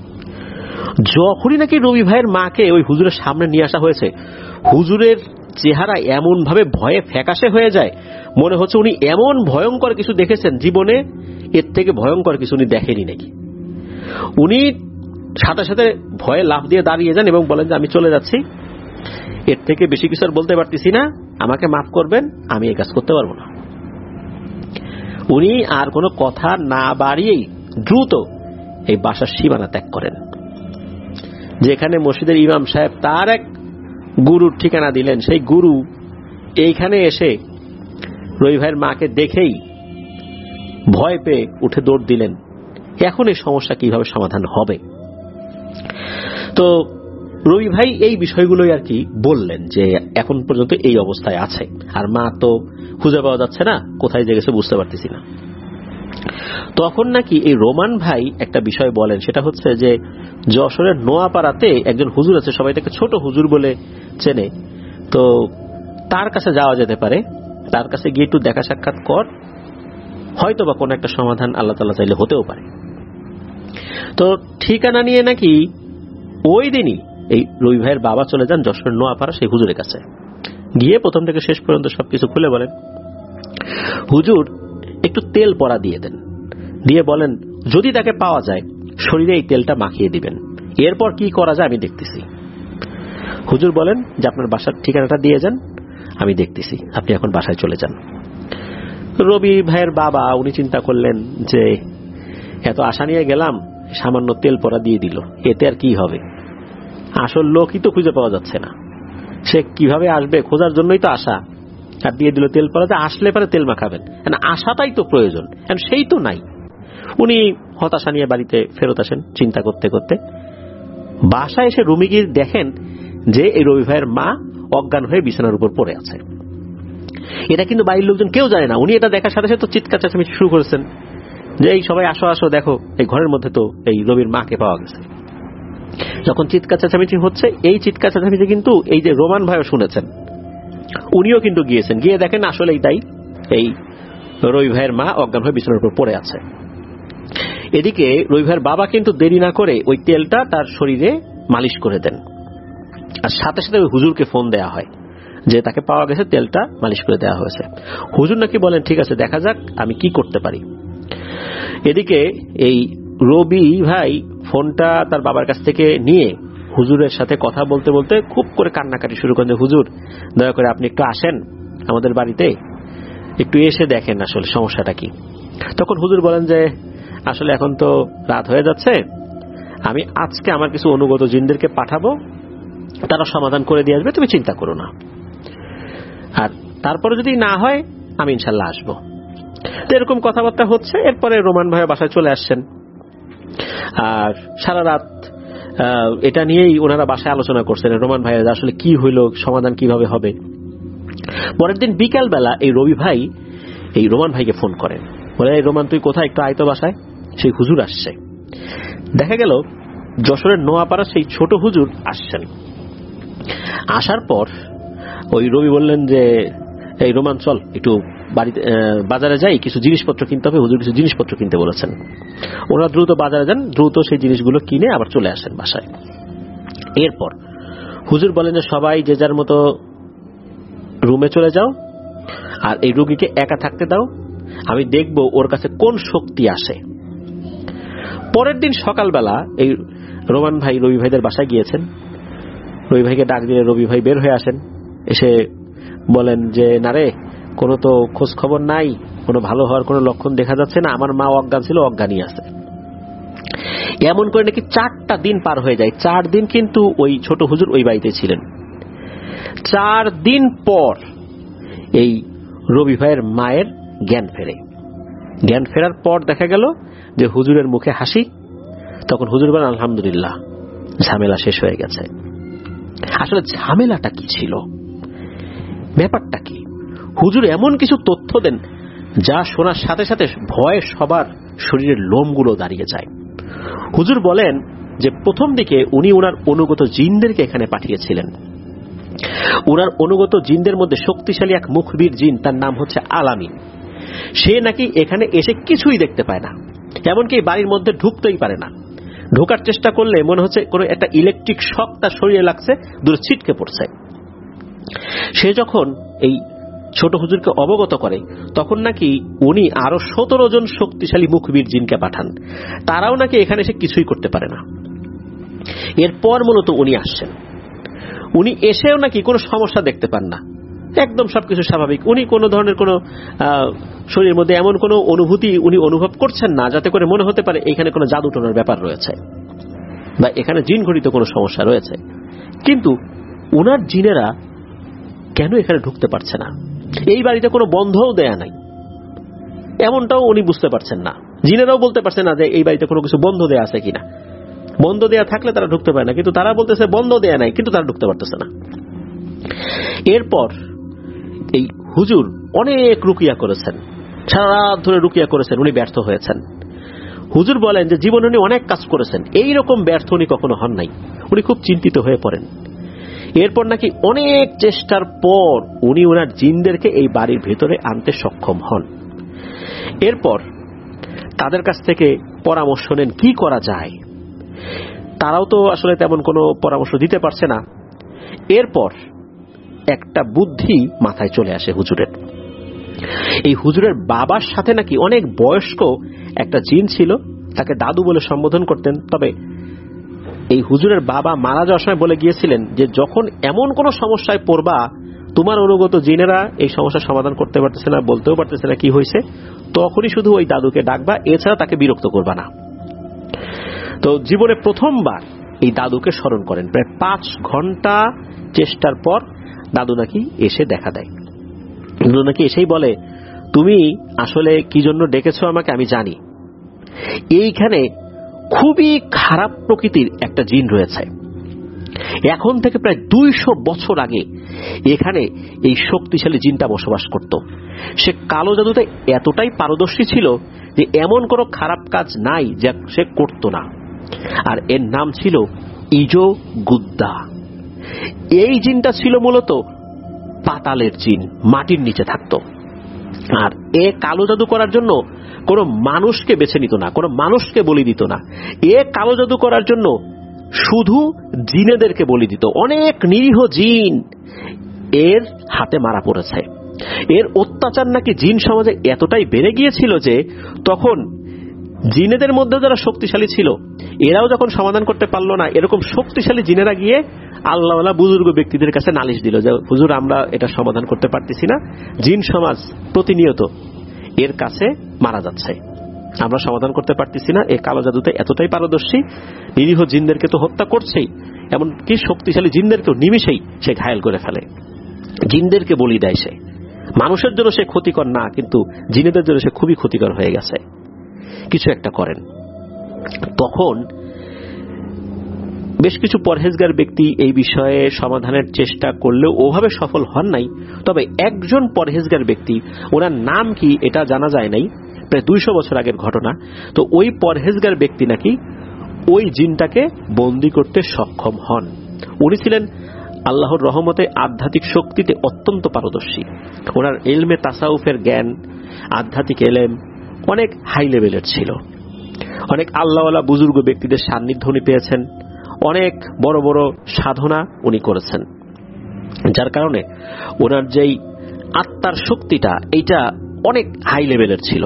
[SPEAKER 2] যখনই নাকি রবি ভাইয়ের মাকে ওই হুজুরের সামনে নিয়ে আসা হয়েছে, হুজুরের চেহারা এমন ভাবে ভয়ে ফ্যাকাশে হয়ে যায়, মনে হচ্ছে উনি এমন ভয়ঙ্কর কিছু দেখেছেন জীবনে, এর থেকে ভয়ঙ্কর কিছু উনি দেখেনি নাকি। উনি সাথে সাথে ভয়ে লাফ দিয়ে দাঁড়িয়ে যান এবং বলেন যে আমি চলে যাচ্ছি, এর থেকে বেশি কিছু আর বলতে পারতেছি না, আমাকে মাফ করবেন, আমি এই কাজ করতে পারবো না। উনি আর কোনো কথা না বাড়িয়েই দ্রুত এই বাসার সীমানা ত্যাগ করেন। যেখানে মসজিদের ইমাম সাহেব তার এক গুরুর ঠিকানা দিলেন, সেই গুরু এইখানে এসে রবি ভাইয়ের মাকে দেখেই ভয় পেয়ে উঠে দৌড় দিলেন। এখন এই সমস্যা কিভাবে সমাধান হবে। তো রবি ভাই এই বিষয়গুলোই আর কি বললেন যে এখন পর্যন্ত এই অবস্থায় আছে, আর মা তো খুঁজে পাওয়া যাচ্ছে না, কোথায় যে গেছে বুঝতে পারতেছি না। তখন নাকি এই রোমান ভাই একটা বিষয় বলেন, সেটা হচ্ছে যে যশোরের নোয়াপাড়াতে একজন হুজুর আছে, সবাই তাকে ছোট হুজুর বলে চেনে। তো তার কাছে যাওয়া যেতে পারে, তার কাছে গিয়ে একটু দেখা সাক্ষাৎ কর, হয়তো বা কোনো একটা সমাধান আল্লাহ তাআলা চাইলে হতেও পারে। তো ঠিকানা নিয়ে নাকি ওই দিনই এই রবি ভাইয়ের বাবা চলে যান যশোরের নোয়াপাড়া সেই হুজুরের কাছে। গিয়ে প্রথম থেকে শেষ পর্যন্ত সবকিছু খুলে বলেন। হুজুর একটু তেল পড়া দিয়ে দেন, দিয়ে বলেন যদি তাকে পাওয়া যায় শরীরে এই তেলটা মাখিয়ে দিবেন, এরপর কি করা যায় আমি দেখতেছি। হুজুর বলেন যে আপনার বাসার ঠিকানাটা দিয়ে যান, আমি দেখতেছি, আপনি এখন বাসায় চলে যান। রবি ভাইয়ের বাবা উনি চিন্তা করলেন যে এত আশা নিয়ে গেলাম, সামান্য তেল পড়া দিয়ে দিল, এতে আর কি হবে, আসল লোকই তো খুঁজে পাওয়া যাচ্ছে না, সে কিভাবে আসবে, খোঁজার জন্যই তো আসা, আর দিয়ে দিল তেল পড়াতে, আসলে পরে তেল মাখাবেন, আশাটাই তো প্রয়োজন, সেই তো নাই। উনি হতাশা নিয়ে বাড়িতে ফেরত আসেন চিন্তা করতে করতে। বাসায় এসে রুমে গিয়ে দেখেন যে এই রবি ভাইয়ের মা অজ্ঞান হয়ে বিছানার উপর পড়ে আছে। এটা কিন্তু বাড়ির লোকজন কেউ জানে না। উনি এটা দেখার সাথে সাথে তো চিৎকার চেঁচামেচি শুরু করেছেন যে এই সবাই আসো আসো, দেখো এই ঘরের মধ্যে তো এই রবির মাকে পাওয়া গেছে। যখন চিৎকার চেঁচামেচি হচ্ছে, এই চিৎকার চেঁচামেচি কিন্তু এই যে রোমান ভাইও শুনেছেন, উনিও কিন্তু গিয়েছেন, গিয়ে দেখেন আসলেই তাই, এই রবি ভাইয়ের মা অজ্ঞান হয়ে বিছানার উপর পড়ে আছে। এদিকে রবি ভাইয়ের বাবা কিন্তু দেরি না করে ওই তেলটা তার শরীরে মালিশ করে দেন, আর সাথে সাথে ওই হুজুরকে ফোন দেয়া হয় যে তাকে পাওয়া গেছে, তেলটা মালিশ করে দেওয়া হয়েছে। হুজুর নাকি বলেন ঠিক আছে, দেখা যাক আমি কি করতে পারি। এদিকে এই রবি ভাই ফোনটা তার বাবার কাছ থেকে নিয়ে হুজুরের সাথে কথা বলতে বলতে খুব করে কান্নাকাটি শুরু করেন যে হুজুর দয়া করে আপনি একটু আসেন আমাদের বাড়িতে, একটু এসে দেখেন আসলে সমস্যাটা কি। তখন হুজুর বলেন যে আসলে এখন তো রাত হয়ে যাচ্ছে, আমি আজকে আমার কিছু অনুগত জিনদেরকে পাঠাবো, তারা সমাধান করে দিয়ে আসবে, তুমি চিন্তা করো না। আর তারপরে যদি না হয় আমি ইনশাল্লাহ আসবো। তো এরকম কথাবার্তা হচ্ছে। এরপরে রোমান ভাই বাসায় চলে আসছেন, আর সারা রাত এটা নিয়েই ওনারা বাসায় আলোচনা করছেন রোমান ভাইয়ের আসলে কি হইল, সমাধান কিভাবে হবে। পরের দিন বিকাল বেলা এই রবি ভাই এই রোমান ভাইকে ফোন করেন, বলে এই রোমান তুই কোথায়, একটু আয় তো বাসায়। সেই হুজুর আসছে। দেখা গেল যশোরের নোয়াপাড়া সেই ছোট হুজুর আসছেন। আসার পর ওই রবি বললেন যে এই রোমান চল একটু বাড়িতে বাজারে যাই, কিছু জিনিসপত্র কিনতে হবে, হুজুর কিছু জিনিসপত্র কিনতে বলেছেন। ওরা দ্রুত বাজারে যান, দ্রুত সেই জিনিসগুলো কিনে আবার চলে আসেন বাসায়। এরপর হুজুর বলেন যে সবাই যে যার মতো রুমে চলে যাও, আর এই রোগীকে একা থাকতে দাও, আমি দেখব ওর কাছে কোন শক্তি আসে। পরের দিন সকালবেলা এই রোমান ভাই রবি ভাইদের বাসায় গিয়েছেন। রবি ভাইকে ডাক দিলে রবি ভাই বের হয়ে আসেন, এসে বলেন যে না রে, কোনো তো খোঁজ খবর নাই, কোনো ভালো হওয়ার কোনো লক্ষণ দেখা যাচ্ছে না, আমার মা অজ্ঞান ছিল, অজ্ঞানী আছে। এমন করে নাকি চারটা দিন পার হয়ে যায়। চার দিন কিন্তু ওই ছোট হুজুর ওই বাড়িতে ছিলেন। চার দিন পর এই রবি ভাইয়ের মায়ের জ্ঞান ফেরে। জ্ঞান ফেরার পর দেখা গেল যে হুজুরের মুখে হাসি। তখন হুজুর বলেন আলহামদুলিল্লাহ, ঝামেলা শেষ হয়ে গেছে। আসলে ঝামেলাটা কি ছিল, ব্যাপারটা কি? হুজুর এমন কিছু তথ্য দেন যা শোনার সাথে সাথে ভয়ে সবার শরীরের লোমগুলো দাঁড়িয়ে যায়। হুজুর বলেন যে প্রথম দিকে উনি ওনার অনুগত জিনদেরকে এখানে পাঠিয়েছিলেন। ওনার অনুগত জিনদের মধ্যে শক্তিশালী এক মুখবীর জিন, তার নাম হচ্ছে আলামিন। সে নাকি এখানে এসে কিছুই দেখতে পায় না, এমনকি বাড়ির মধ্যে ঢুকতেই পারে না। ঢোকার চেষ্টা করলে মনে হচ্ছে কোনো একটা ইলেকট্রিক শক তার শরীরে লাগছে, দূরে ছিটকে পড়ছে। সে যখন এই ছোট হুজুরকে অবগত করে, তখন নাকি উনি আরো সতেরো জন শক্তিশালী মুখবীর জিনকে পাঠান। তারাও নাকি এখানে এসে কিছুই করতে পারে না। এরপর মূলত উনি আসছেন। উনি এসেও নাকি কোনো সমস্যা দেখতে পান না, একদম সবকিছু স্বাভাবিক। উনি কোনো ধরনের কোনো শরীরের মধ্যে এমন কোনো অনুভূতি উনি অনুভব করছেন না যাতে করে মনে হতে পারে এখানে কোনো জাদু টোনার ব্যাপার রয়েছে বা এখানে জিন ঘটিত কোনো সমস্যা রয়েছে। কিন্তু উনার জিনেরা কেন এখানে ঢুকতে পারছে না? এই বাড়িতে কোনো বন্ধও দেয়া নাই, এমনটাও উনি বুঝতে পারছেন না। জিনেরাও বলতে পারছে না যে এই বাড়িতে কোনো কিছু বন্ধ দেয়া আছে কিনা। বন্ধ দেয়া থাকলে তারা ঢুকতে পারে না, কিন্তু তারা বলতেছে বন্ধ দেয়া নাই, কিন্তু তারা ঢুকতে পারতেছে না। এরপর এই হুজুর অনেক রুকিয়া করেছেন, সারা রাত ধরে রুকিয়া করেছেন, উনি ব্যর্থ হয়েছেন। হুজুর বলেন যে জীবনে উনি অনেক কাজ করেছেন, এইরকম ব্যর্থ উনি কখনো হন নাই। উনি খুব চিন্তিত হয়ে পড়েন। এরপর নাকি অনেক চেষ্টার পর উনি ওনার জিনদেরকে এই বাড়ির ভেতরে আনতে সক্ষম হন। এরপর তাদের কাছ থেকে পরামর্শ নেন কি করা যায়। তারাও তো আসলে তেমন কোনো পরামর্শ দিতে পারছে না। এরপর একটা বুদ্ধি মাথায় চলে আসে হুজুরের। এই হুজুরের বাবার সাথে নাকি অনেক বয়স্ক একটা জিন ছিল, তাকে দাদু বলে সম্বোধন করতেন। তবে এই হুজুরের বাবা মারা যাওয়ার সময় বলে গিয়েছিলেন যে যখন এমন কোন সমস্যায় পড়বা, তোমার অনুগত জিনেরা এই সমস্যার সমাধান করতে পারতেছে না, বলতেও পারতেছে না কি হয়েছে, তখনই শুধু ওই দাদুকে ডাকবা, এছাড়া তাকে বিরক্ত করবা না। তো জীবনে প্রথমবার এই দাদুকে স্মরণ করেন। প্রায় পাঁচ ঘন্টা চেষ্টার পর দাদু নাকি এসে দেখা দেয়। দাদু নাকি এসেই বলে, তুমি আসলে কি জন্য ডেকেছো আমাকে আমি জানি। এইখানে খুবই খারাপ প্রকৃতির একটা জিন রয়েছে। এখন থেকে প্রায় দুইশো বছর আগে এখানে এই শক্তিশালী জিনটা বসবাস করত। সে কালো জাদুতে এতটাই পারদর্শী ছিল যে এমন কোনো খারাপ কাজ নাই যা সে করত না। আর এর নাম ছিল ইজো গুদ্দা। এই জিনটা ছিল মূলত পাতালের জিন, মাটির নিচে থাকত। আর এ কালো জাদু করার জন্য কোন মানুষকে বেছে নিত না, কোন মানুষকে বলি দিত না। এ কালো জাদু করার জন্য শুধু জিনেদেরকে বলি দিত। অনেক নিরীহ জিন এর হাতে মারা পড়েছে। এর অত্যাচার নাকি জিন সমাজে এতটাই বেড়ে গিয়েছিল যে তখন জিনেদের মধ্যে যারা শক্তিশালী ছিল এরাও যখন সমাধান করতে পারলো না, এরকম শক্তিশালী জিনেরা গিয়ে আল্লাহওয়ালা বুজুর্গ ব্যক্তিদের কাছে নালিশ দিল যে হুজুর আমরা এটা সমাধান করতে পারতেছি না, জিন সমাজ প্রতিনিয়ত এর কাছে মারা যাচ্ছে, আমরা সমাধান করতে পারতেছি না। এই কালো জাদুতে এতটাই পারদর্শী, নিরীহ জিনদেরকে তো হত্যা করছেই, এমনকি শক্তিশালী জিনদেরকেও নিমিষেই সে ঘায়েল করে ফেলে, জিনদেরকে বলি দেয় সে। মানুষের জন্য সে ক্ষতিকর না, কিন্তু জিনেদের জন্য সে খুবই ক্ষতিকর হয়ে গেছে, কিছু একটা করেন। তখন বেশ কিছু পরহেজগার ব্যক্তি এই বিষয়ে সমাধানের চেষ্টা করলেও ওভাবে সফল হন নাই। তবে একজন পরহেজগার ব্যক্তি, ওনার নাম কি এটা জানা যায় নাই, প্রায় দুইশো বছর আগের ঘটনা। তো ওই পরহেজগার ব্যক্তি নাকি ওই জিনটাকে বন্দী করতে সক্ষম হন। উনি ছিলেন আল্লাহর রহমতে আধ্যাত্মিক শক্তিতে অত্যন্ত পারদর্শী। ওনার ইলমে তাসাউফের জ্ঞান, আধ্যাত্মিক এলেম অনেক হাই লেভেলের ছিল। অনেক আল্লাহওয়ালা বুজুর্গ ব্যক্তিদের সান্নিধ্য উনি পেয়েছেন, অনেক বড় বড় সাধনা উনি করেছেন, যার কারণে ওনার যেই আত্মার শক্তিটা এইটা অনেক হাই লেভেলের ছিল।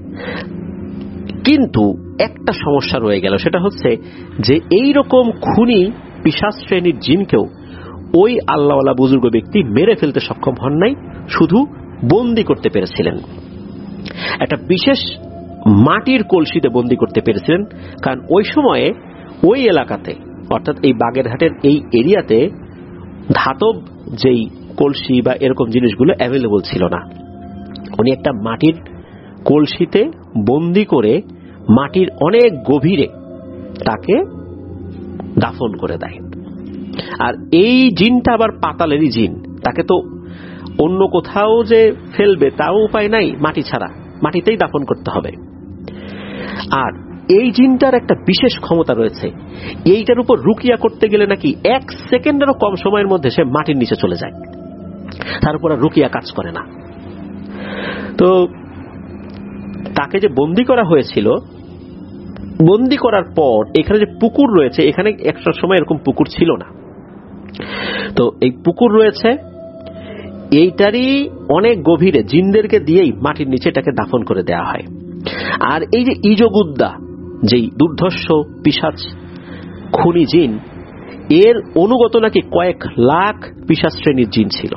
[SPEAKER 2] কিন্তু একটা সমস্যা রয়ে গেল, সেটা হচ্ছে যে এই রকম খুনি পিশাচ শ্রেণীর জিনকেও ওই আল্লাহওয়ালা বুজুর্গ ব্যক্তি মেরে ফেলতে সক্ষম হন নাই, শুধু বন্দী করতে পেরেছিলেন। একটা বিশেষ মাটির কলসিতে বন্দী করতে পেরেছিলেন, কারণ ওই সময়ে ওই এলাকাতে অর্থাৎ এই বাগেরহাটের এই এরিয়াতে ধাতব যেই কলসি বা এরকম জিনিসগুলো অ্যাভেলেবল ছিল না। উনি একটা মাটির কলসিতে বন্দী করে মাটির অনেক গভীরে তাকে দাফন করে দেয়। আর এই জিনটা আবার পাতালেরই জিন, তাকে তো অন্য কোথাও যে ফেলবে তাও উপায় নাই, মাটি ছাড়া মাটিতেই দাফন করতে হবে। আর এই জিনটার একটা বিশেষ ক্ষমতা রয়েছে, এইটার উপর রুকিয়া করতে গেলে নাকি এক সেকেন্ডেরও কম সময়ের মধ্যে সে মাটির নিচে চলে যায়, তার উপর আর রুকিয়া কাজ করে না। তো তাকে যে বন্দী করা হয়েছিল, বন্দী করার পর এখানে যে পুকুর রয়েছে, এখানে একটা সময় এরকম পুকুর ছিল না। তো এই পুকুর রয়েছে, এইটারই অনেক গভীরে জিনদেরকে দিয়েই মাটির নিচে এটাকে দাফন করে দেয়া হয়। আর এই যে ইজগুদ্দা, যেই দুর্ধর্ষ পিশাচ খুনি জিন, এর অনুগত নাকি কয়েক লাখ পিশাচ শ্রেণীর জিন ছিল।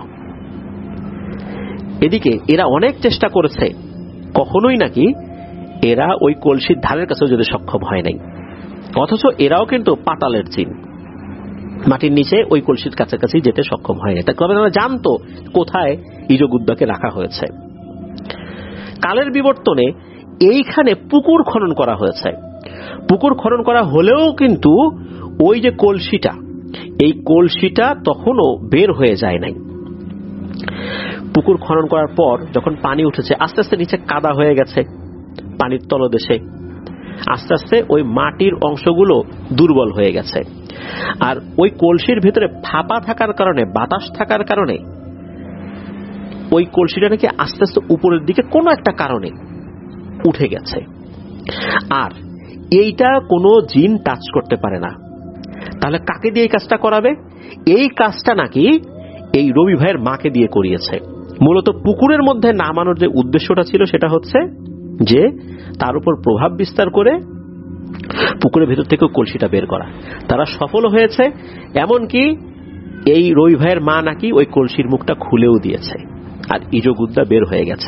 [SPEAKER 2] এদিকে এরা অনেক চেষ্টা করেছে, কখনোই নাকি এরা ওই কলসির ধারের কাছেও যেতে সক্ষম হয় নাই। অথচ এরাও কিন্তু পাতালের জিন, মাটির নিচে ওই কলসির কাছাকাছি যেতে সক্ষম হয় না। তবে তারা জানতো কোথায় ইজগুদ্দাকে রাখা হয়েছে। কালের বিবর্তনে এইখানে পুকুর খনন করা হয়েছে। পুকুর খনন করা হলেও কিন্তু ওই যে কলসিটা, এই কলসিটা তখনও বের হয়ে যায় নাই। পুকুর খনন করার পর যখন পানি উঠেছে, আস্তে আস্তে নিচে কাদা হয়ে গেছে পানির তলদেশে, আস্তে আস্তে ওই মাটির অংশগুলো দুর্বল হয়ে গেছে। আর ওই কলসির ভিতরে ফাঁপা থাকার কারণে, বাতাস থাকার কারণে ওই কলসিটা নাকি আস্তে আস্তে উপরের দিকে কোনো একটা কারণে উঠে গেছে। আর এইটা কোনো জিন টাচ করতে পারে না। তাহলে কাকে দিয়ে এই কাজটা করাবে? এই কাজটা নাকি এই রবি ভাইয়ের মাকে দিয়ে করিয়েছে। মূলত পুকুরের মধ্যে নামানোর যে উদ্দেশ্যটা ছিল সেটা হচ্ছে যে তার উপর প্রভাব বিস্তার করে পুকুরের ভেতর থেকে কলসিটা বের করা। তারা সফল হয়েছে, এমনকি এই রবি ভাইয়ের মা নাকি ওই কলসির মুখটা খুলেও দিয়েছে, আর ইজগুদ্দা বের হয়ে গেছে।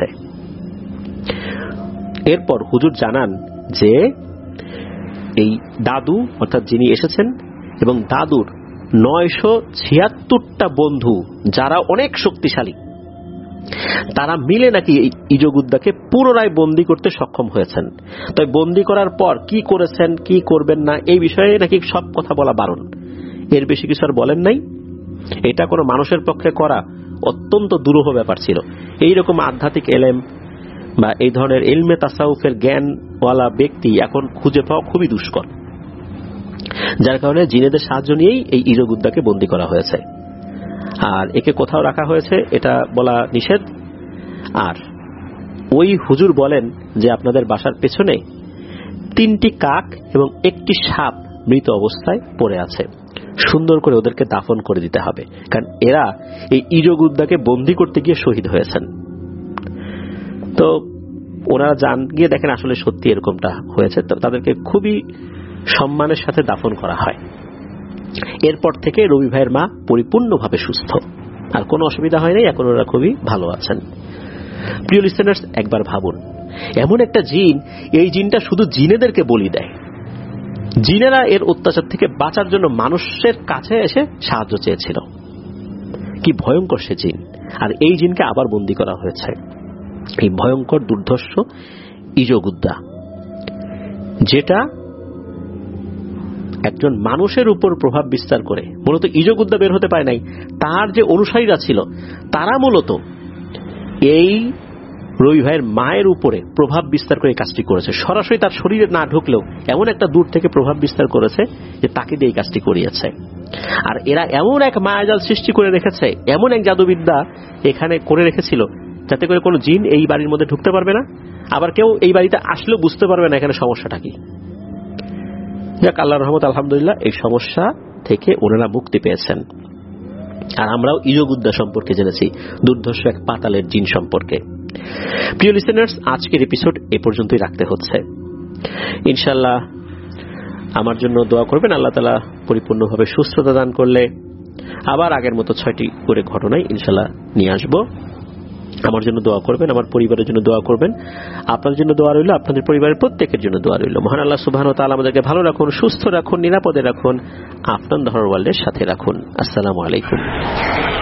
[SPEAKER 2] এরপর হুজুর জানান যে এই দাদু অর্থাৎ যিনি এসেছেন এবং দাদুর নয়শো ছিয়াত্তরটা বন্ধু যারা অনেক শক্তিশালী, তারা মিলে নাকি এই ইজগুদ্দাকে পুনরায় বন্দী করতে সক্ষম হয়েছেন। তাই বন্দী করার পর কি করেছেন, কি করবেন না, এই বিষয়ে নাকি সব কথা বলা বারণ। এর বেশি কিছু আর বলেন নাই। এটা কোনো মানুষের পক্ষে করা অত্যন্ত দুরূহ ব্যাপার ছিল। এইরকম আধ্যাত্মিক এলেম বা এই ধরনের ইলমে তাসাউফের জ্ঞানওয়ালা ব্যক্তি এখন খুঁজে পাওয়া খুবই দুষ্কর, যার কারণে জিনেদের সাহায্য নিয়েই এই ইজগুদ্দাকে বন্দী করা হয়েছে। আর একে কোথাও রাখা হয়েছে এটা বলা নিষেধ। আর ওই হুজুর বলেন যে আপনাদের বাসার পেছনে তিনটি কাক এবং একটি সাপ মৃত অবস্থায় পড়ে আছে, সুন্দর করে ওদেরকে দাফন করে দিতে হবে, কারণ এরা এই ইজগুদ্দাকে বন্দী করতে গিয়ে শহীদ হয়েছেন। তো ওনারা যান, গিয়ে দেখেন আসলে সত্যি এরকমটা হয়েছে। তো তাদেরকে খুবই সম্মানের সাথে দাফন করা হয়। এরপর থেকে রবি ভাইয়ের মা পরিপূর্ণভাবে সুস্থ, আর কোনো অসুবিধা হয় নাই, এখন ওরা খুবই ভালো আছেন। প্রিয় লিসেনার্স, একবার ভাবুন, এমন একটা জিন, এই জিনটা শুধু জিনেদেরকে বলি দেয়। জিনেরা এর অত্যাচার থেকে বাঁচার জন্য মানুষের কাছে এসে সাহায্য চেয়েছিল। কি ভয়ঙ্কর সে জিন! আর এই জিনকে আবার বন্দী করা হয়েছে। এই ভয়ঙ্কর দুর্ধর্ষ ইজগুদ্দা, যেটা একজন মানুষের উপর প্রভাব বিস্তার করে, মূলত ইজগুদ্দা বের হতে পারে নাই, তার যে অনুসারীরা ছিল তারা মূলত এই রবি ভাইয়ের মায়ের উপরে প্রভাব বিস্তার করে কাজটি করেছে। সরাসরি তার শরীরে না ঢুকলেও এমন একটা দূর থেকে প্রভাব বিস্তার করেছে যে তাকে দিয়ে এই কাজটি করিয়েছে। আর এরা এমন এক মায়াজাল সৃষ্টি করে রেখেছে, এমন এক জাদুবিদ্যা এখানে করে রেখেছিল, যাতে করে কোনো জিন এই বাড়ির মধ্যে ঢুকতে পারবে না, আবার কেউ এই বাড়িতে আসলেও বুঝতে পারবে না এখানে সমস্যাটা কি। যাক, আল্লাহর রহমত, আলহামদুলিল্লাহ, এই সমস্যা থেকে ওনারা মুক্তি পেয়েছেন। আর আমরাও ইজগুদ্দা সম্পর্কে জেনেছি, দুর্ধর্ষ এক পাতালের জিন সম্পর্কে। প্রিয় লিসেনার্স, আজকের এপিসোড এ পর্যন্তই রাখতে হচ্ছে। ইনশাআল্লাহ আমার জন্য দোয়া করবেন। আল্লাহ তাআলা পরিপূর্ণভাবে সুস্থতা দান করলে আবার আগের মতো ছয়টি করে ঘটনায় ইনশাআল্লাহ নিয়ে আসব। আমার জন্য দোয়া করবেন, আমার পরিবারের জন্য দোয়া করবেন। আপনাদের জন্য দোয়া রইল, আপনাদের পরিবারের প্রত্যেকের জন্য দোয়া রইল। মহান আল্লাহ সুবহানাহু ওয়া তাআলা আমাদেরকে ভালো রাখুন, সুস্থ রাখুন, নিরাপদে রাখুন, আপনার ধর্মের সাথে রাখুন। আসসালামু আলাইকুম।